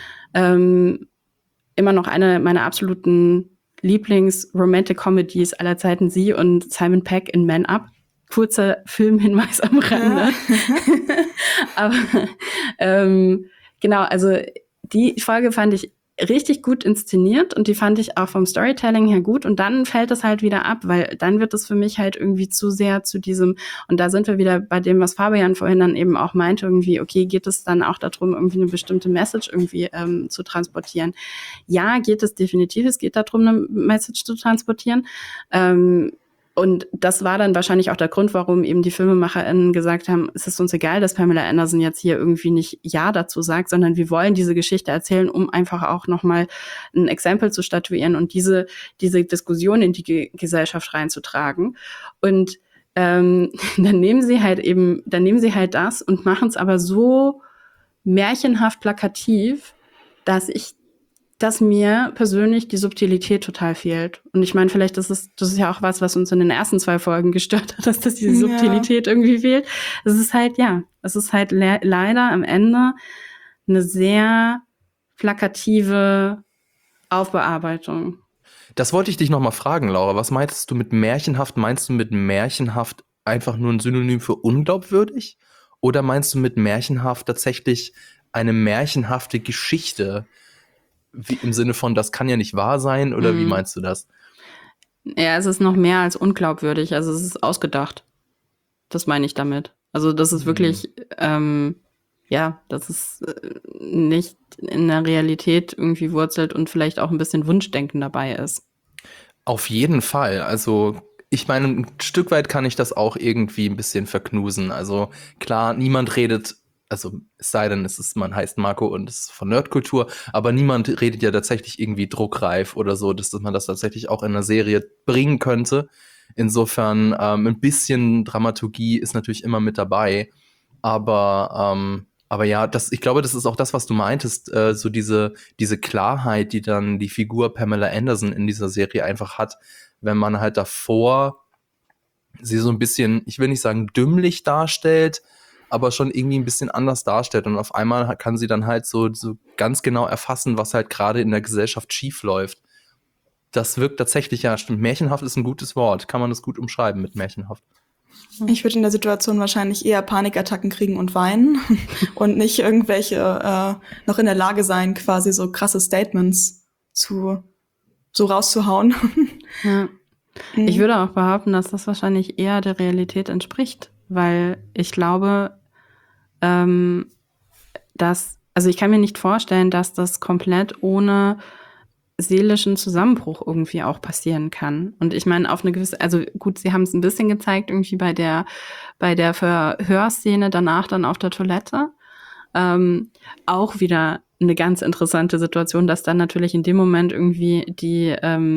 Immer noch eine meiner absoluten Lieblings-Romantic-Comedies aller Zeiten, sie und Simon Pegg in Man Up. Kurzer Filmhinweis am Rande. Aber genau, also die Folge fand ich richtig gut inszeniert und die fand ich auch vom Storytelling her gut und dann fällt es halt wieder ab, weil dann wird es für mich halt irgendwie zu sehr zu diesem, und da sind wir wieder bei dem, was Fabian vorhin dann eben auch meinte, irgendwie, okay, geht es dann auch darum, irgendwie eine bestimmte Message irgendwie zu transportieren? Ja, geht es definitiv, es geht darum, eine Message zu transportieren. Und das war dann wahrscheinlich auch der Grund, warum eben die FilmemacherInnen gesagt haben, es ist uns egal, dass Pamela Anderson jetzt hier irgendwie nicht Ja dazu sagt, sondern wir wollen diese Geschichte erzählen, um einfach auch nochmal ein Exempel zu statuieren und diese Diskussion in die Gesellschaft reinzutragen. Und dann nehmen sie halt das und machen es aber so märchenhaft plakativ, dass ich dass mir persönlich die Subtilität total fehlt. Und ich meine, vielleicht das ist ja auch was uns in den ersten 2 Folgen gestört hat, dass diese Subtilität irgendwie fehlt. Es ist halt leider am Ende eine sehr plakative Aufbearbeitung. Das wollte ich dich noch mal fragen, Laura. Was meinst du mit märchenhaft? Meinst du mit märchenhaft einfach nur ein Synonym für unglaubwürdig? Oder meinst du mit märchenhaft tatsächlich eine märchenhafte Geschichte? Wie, im Sinne von, das kann ja nicht wahr sein? Oder wie meinst du das? Ja, es ist noch mehr als unglaubwürdig. Also es ist ausgedacht. Das meine ich damit. Also das ist wirklich, dass es nicht in der Realität irgendwie wurzelt und vielleicht auch ein bisschen Wunschdenken dabei ist. Auf jeden Fall. Also ich meine, ein Stück weit kann ich das auch irgendwie ein bisschen verknusen. Also klar, niemand redet, also es sei denn, man heißt Marco und es ist von Nerdkultur, aber niemand redet ja tatsächlich irgendwie druckreif oder so, dass man das tatsächlich auch in einer Serie bringen könnte. Insofern ein bisschen Dramaturgie ist natürlich immer mit dabei. Aber ja, ich glaube, das ist auch das, was du meintest, so diese Klarheit, die dann die Figur Pamela Anderson in dieser Serie einfach hat, wenn man halt davor sie so ein bisschen, ich will nicht sagen dümmlich darstellt, aber schon irgendwie ein bisschen anders darstellt. Und auf einmal kann sie dann halt so ganz genau erfassen, was halt gerade in der Gesellschaft schief läuft. Das wirkt tatsächlich, ja, stimmt. Märchenhaft ist ein gutes Wort. Kann man das gut umschreiben mit märchenhaft. Ich würde in der Situation wahrscheinlich eher Panikattacken kriegen und weinen und nicht irgendwelche noch in der Lage sein, quasi so krasse Statements so rauszuhauen. Ja. Ich würde auch behaupten, dass das wahrscheinlich eher der Realität entspricht, weil ich glaube, also ich kann mir nicht vorstellen, dass das komplett ohne seelischen Zusammenbruch irgendwie auch passieren kann. Und ich meine, auf eine gewisse, also gut, sie haben es ein bisschen gezeigt, irgendwie bei der Verhörszene danach dann auf der Toilette. Auch wieder eine ganz interessante Situation, dass dann natürlich in dem Moment irgendwie die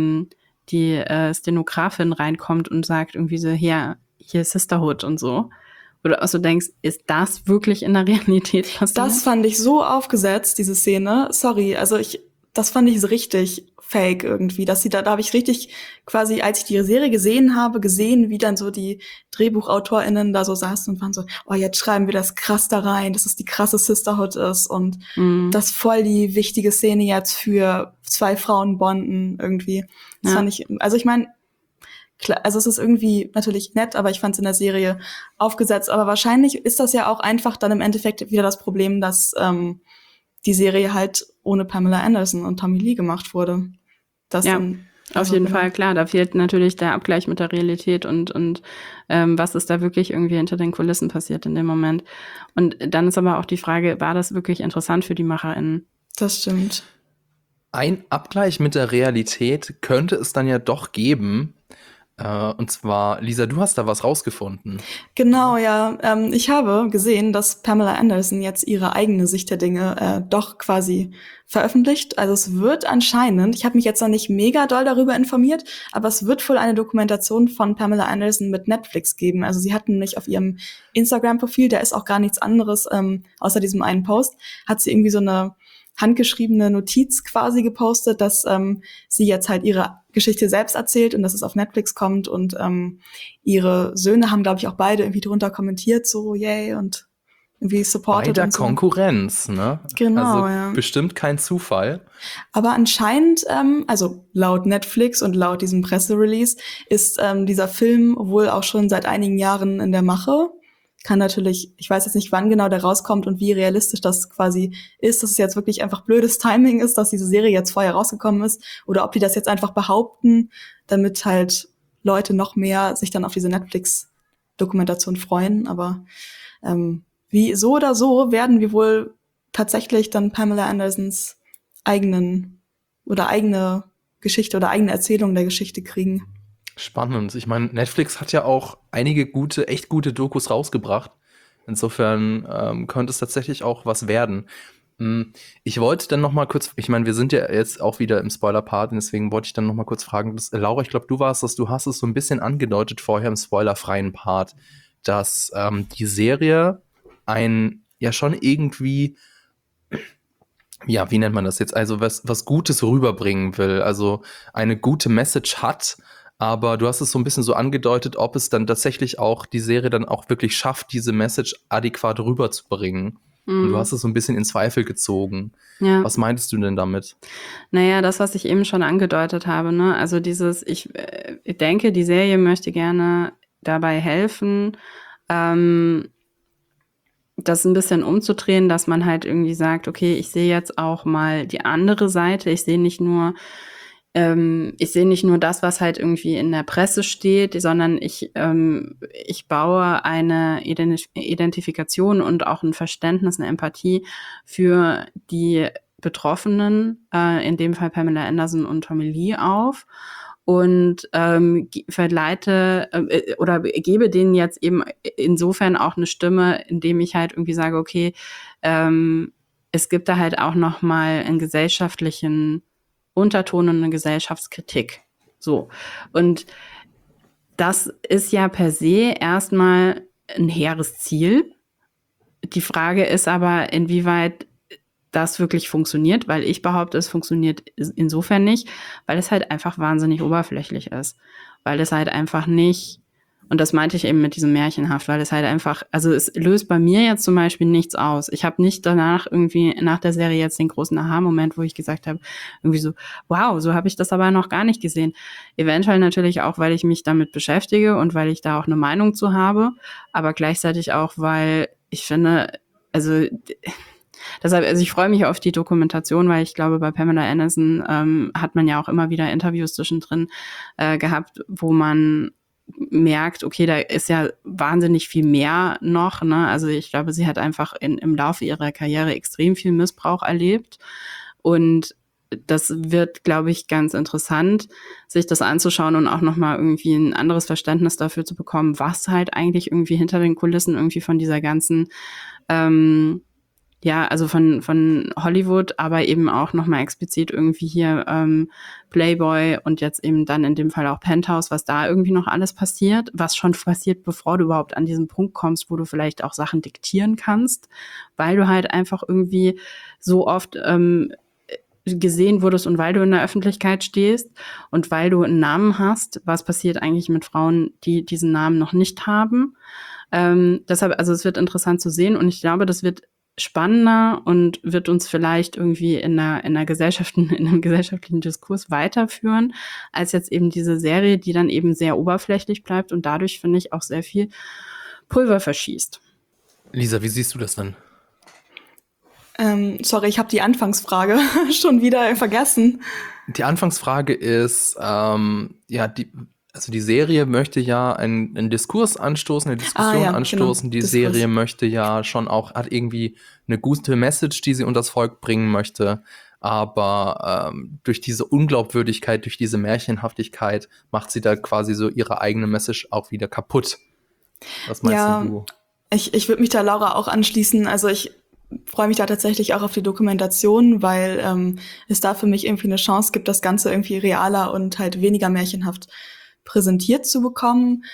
Stenografin reinkommt und sagt irgendwie so, hier ist Sisterhood und so. Oder auch so denkst, ist das wirklich in der Realität passiert? Das fand ich so aufgesetzt, diese Szene. Sorry, also das fand ich so richtig fake irgendwie, dass da habe ich richtig quasi, als ich die Serie gesehen habe, wie dann so die DrehbuchautorInnen da so saßen und waren so, oh, jetzt schreiben wir das krass da rein, dass es die krasse Sisterhood ist und das voll die wichtige Szene jetzt für 2 Frauen bonden irgendwie. Das fand ich, also ich meine, klar, also es ist irgendwie natürlich nett, aber ich fand es in der Serie aufgesetzt. Aber wahrscheinlich ist das ja auch einfach dann im Endeffekt wieder das Problem, dass die Serie halt ohne Pamela Anderson und Tommy Lee gemacht wurde. Das ja, dann, auf jeden Fall, klar. Da fehlt natürlich der Abgleich mit der Realität und was ist da wirklich irgendwie hinter den Kulissen passiert in dem Moment. Und dann ist aber auch die Frage, war das wirklich interessant für die MacherInnen? Das stimmt. Ein Abgleich mit der Realität könnte es dann ja doch geben. Und zwar, Lisa, du hast da was rausgefunden. Genau, ja. Ich habe gesehen, dass Pamela Anderson jetzt ihre eigene Sicht der Dinge doch quasi veröffentlicht. Also es wird anscheinend, ich habe mich jetzt noch nicht mega doll darüber informiert, aber es wird wohl eine Dokumentation von Pamela Anderson mit Netflix geben. Also sie hat nämlich auf ihrem Instagram-Profil, da ist auch gar nichts anderes außer diesem einen Post, hat sie irgendwie so eine handgeschriebene Notiz quasi gepostet, dass sie jetzt halt ihre Geschichte selbst erzählt und dass es auf Netflix kommt und ihre Söhne haben, glaube ich, auch beide irgendwie drunter kommentiert, so yay und irgendwie supported. Bei der und so. Konkurrenz, ne? Genau, also ja. Bestimmt kein Zufall. Aber anscheinend, also laut Netflix und laut diesem Presserelease, ist dieser Film wohl auch schon seit einigen Jahren in der Mache. Kann natürlich, ich weiß jetzt nicht, wann genau der rauskommt und wie realistisch das quasi ist, dass es jetzt wirklich einfach blödes Timing ist, dass diese Serie jetzt vorher rausgekommen ist, oder ob die das jetzt einfach behaupten, damit halt Leute noch mehr sich dann auf diese Netflix-Dokumentation freuen. Aber wie so oder so werden wir wohl tatsächlich dann Pamela Andersons eigene Geschichte oder eigene Erzählung der Geschichte kriegen. Spannend. Ich meine, Netflix hat ja auch einige echt gute Dokus rausgebracht. Insofern könnte es tatsächlich auch was werden. Ich wollte dann noch mal kurz, ich meine, wir sind ja jetzt auch wieder im Spoiler-Part, deswegen wollte ich dann noch mal kurz fragen, Laura, ich glaube, du hast es so ein bisschen angedeutet vorher im spoilerfreien Part, dass die Serie ja schon irgendwie ja, wie nennt man das jetzt? Also was Gutes rüberbringen will, also eine gute Message hat, aber du hast es so ein bisschen so angedeutet, ob es dann tatsächlich auch die Serie dann auch wirklich schafft, diese Message adäquat rüberzubringen. Und du hast es so ein bisschen in Zweifel gezogen. Ja. Was meintest du denn damit? Naja, das, was ich eben schon angedeutet habe, ne? Also ich denke, die Serie möchte gerne dabei helfen, das ein bisschen umzudrehen, dass man halt irgendwie sagt, okay, ich sehe jetzt auch mal die andere Seite. Ich sehe nicht nur das, was halt irgendwie in der Presse steht, sondern ich baue eine Identifikation und auch ein Verständnis, eine Empathie für die Betroffenen, in dem Fall Pamela Anderson und Tommy Lee auf und verleite oder gebe denen jetzt eben insofern auch eine Stimme, indem ich halt irgendwie sage, okay, es gibt da halt auch noch mal einen gesellschaftlichen Unterton und eine Gesellschaftskritik. So. Und das ist ja per se erstmal ein hehres Ziel. Die Frage ist aber, inwieweit das wirklich funktioniert, weil ich behaupte, es funktioniert insofern nicht, weil es halt einfach wahnsinnig oberflächlich ist. Weil es halt einfach nicht, und das meinte ich eben mit diesem Märchenhaft, weil es halt einfach, also es löst bei mir jetzt zum Beispiel nichts aus. Ich habe nicht danach irgendwie nach der Serie jetzt den großen Aha-Moment, wo ich gesagt habe, irgendwie so, wow, so habe ich das aber noch gar nicht gesehen. Eventuell natürlich auch, weil ich mich damit beschäftige und weil ich da auch eine Meinung zu habe, aber gleichzeitig auch, weil ich finde, also deshalb, also ich freue mich auf die Dokumentation, weil ich glaube, bei Pamela Anderson hat man ja auch immer wieder Interviews zwischendrin gehabt, wo man merkt, okay, da ist ja wahnsinnig viel mehr noch, ne? Also ich glaube, sie hat einfach im Laufe ihrer Karriere extrem viel Missbrauch erlebt und das wird, glaube ich, ganz interessant, sich das anzuschauen und auch nochmal irgendwie ein anderes Verständnis dafür zu bekommen, was halt eigentlich irgendwie hinter den Kulissen irgendwie von dieser ganzen ja, also von Hollywood, aber eben auch nochmal explizit irgendwie hier Playboy und jetzt eben dann in dem Fall auch Penthouse, was da irgendwie noch alles passiert, was schon passiert, bevor du überhaupt an diesen Punkt kommst, wo du vielleicht auch Sachen diktieren kannst, weil du halt einfach irgendwie so oft gesehen wurdest und weil du in der Öffentlichkeit stehst und weil du einen Namen hast. Was passiert eigentlich mit Frauen, die diesen Namen noch nicht haben? Deshalb, also es wird interessant zu sehen und ich glaube, das wird spannender und wird uns vielleicht irgendwie in einer Gesellschaft, in einem gesellschaftlichen Diskurs weiterführen, als jetzt eben diese Serie, die dann eben sehr oberflächlich bleibt und dadurch, finde ich, auch sehr viel Pulver verschießt. Lisa, wie siehst du das denn? Sorry, ich habe die Anfangsfrage schon wieder vergessen. Die Anfangsfrage ist, die Serie möchte ja einen Diskurs anstoßen, eine Diskussion anstoßen. Genau. Die Serie möchte ja schon auch, hat irgendwie eine gute Message, die sie unters Volk bringen möchte. Aber durch diese Unglaubwürdigkeit, durch diese Märchenhaftigkeit macht sie da quasi so ihre eigene Message auch wieder kaputt. Was meinst du? Ich würde mich da Laura auch anschließen. Also ich freue mich da tatsächlich auch auf die Dokumentation, weil es da für mich irgendwie eine Chance gibt, das Ganze irgendwie realer und halt weniger märchenhaft präsentiert zu bekommen.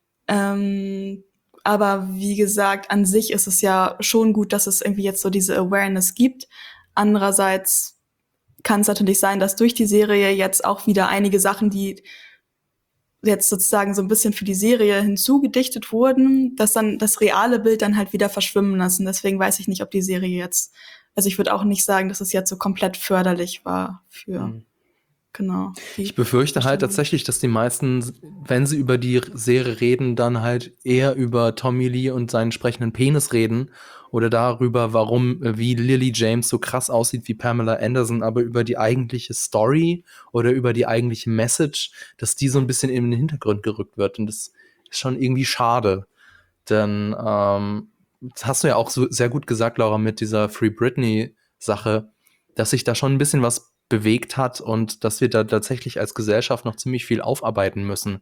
Aber wie gesagt, an sich ist es ja schon gut, dass es irgendwie jetzt so diese Awareness gibt. Andererseits kann es natürlich sein, dass durch die Serie jetzt auch wieder einige Sachen, die jetzt sozusagen so ein bisschen für die Serie hinzugedichtet wurden, dass dann das reale Bild dann halt wieder verschwimmen lassen. Deswegen weiß ich nicht, ob die Serie jetzt, also ich würde auch nicht sagen, dass es jetzt so komplett förderlich war für genau. Ich befürchte halt tatsächlich, dass die meisten, wenn sie über die Serie reden, dann halt eher über Tommy Lee und seinen sprechenden Penis reden oder darüber, wie Lily James so krass aussieht wie Pamela Anderson, aber über die eigentliche Story oder über die eigentliche Message, dass die so ein bisschen in den Hintergrund gerückt wird. Und das ist schon irgendwie schade. Denn das hast du ja auch so sehr gut gesagt, Laura, mit dieser Free Britney-Sache, dass sich da schon ein bisschen was bewegt hat und dass wir da tatsächlich als Gesellschaft noch ziemlich viel aufarbeiten müssen.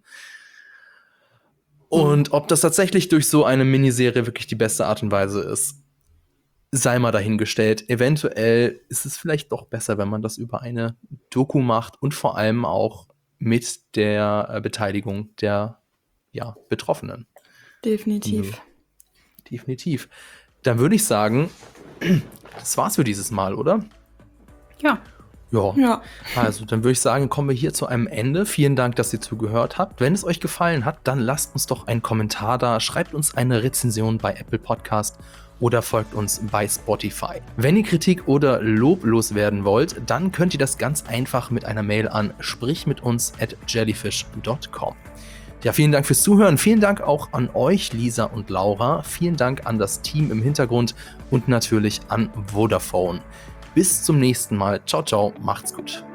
Und ob das tatsächlich durch so eine Miniserie wirklich die beste Art und Weise ist, sei mal dahingestellt. Eventuell ist es vielleicht doch besser, wenn man das über eine Doku macht und vor allem auch mit der Beteiligung der Betroffenen. Definitiv. Definitiv. Dann würde ich sagen, das war's für dieses Mal, oder? Ja. Ja, also dann würde ich sagen, kommen wir hier zu einem Ende. Vielen Dank, dass ihr zugehört habt. Wenn es euch gefallen hat, dann lasst uns doch einen Kommentar da, schreibt uns eine Rezension bei Apple Podcast oder folgt uns bei Spotify. Wenn ihr Kritik oder Lob loswerden wollt, dann könnt ihr das ganz einfach mit einer Mail an sprichmituns@jellyfish.com. Ja, vielen Dank fürs Zuhören. Vielen Dank auch an euch, Lisa und Laura. Vielen Dank an das Team im Hintergrund und natürlich an Vodafone. Bis zum nächsten Mal. Ciao, ciao. Macht's gut.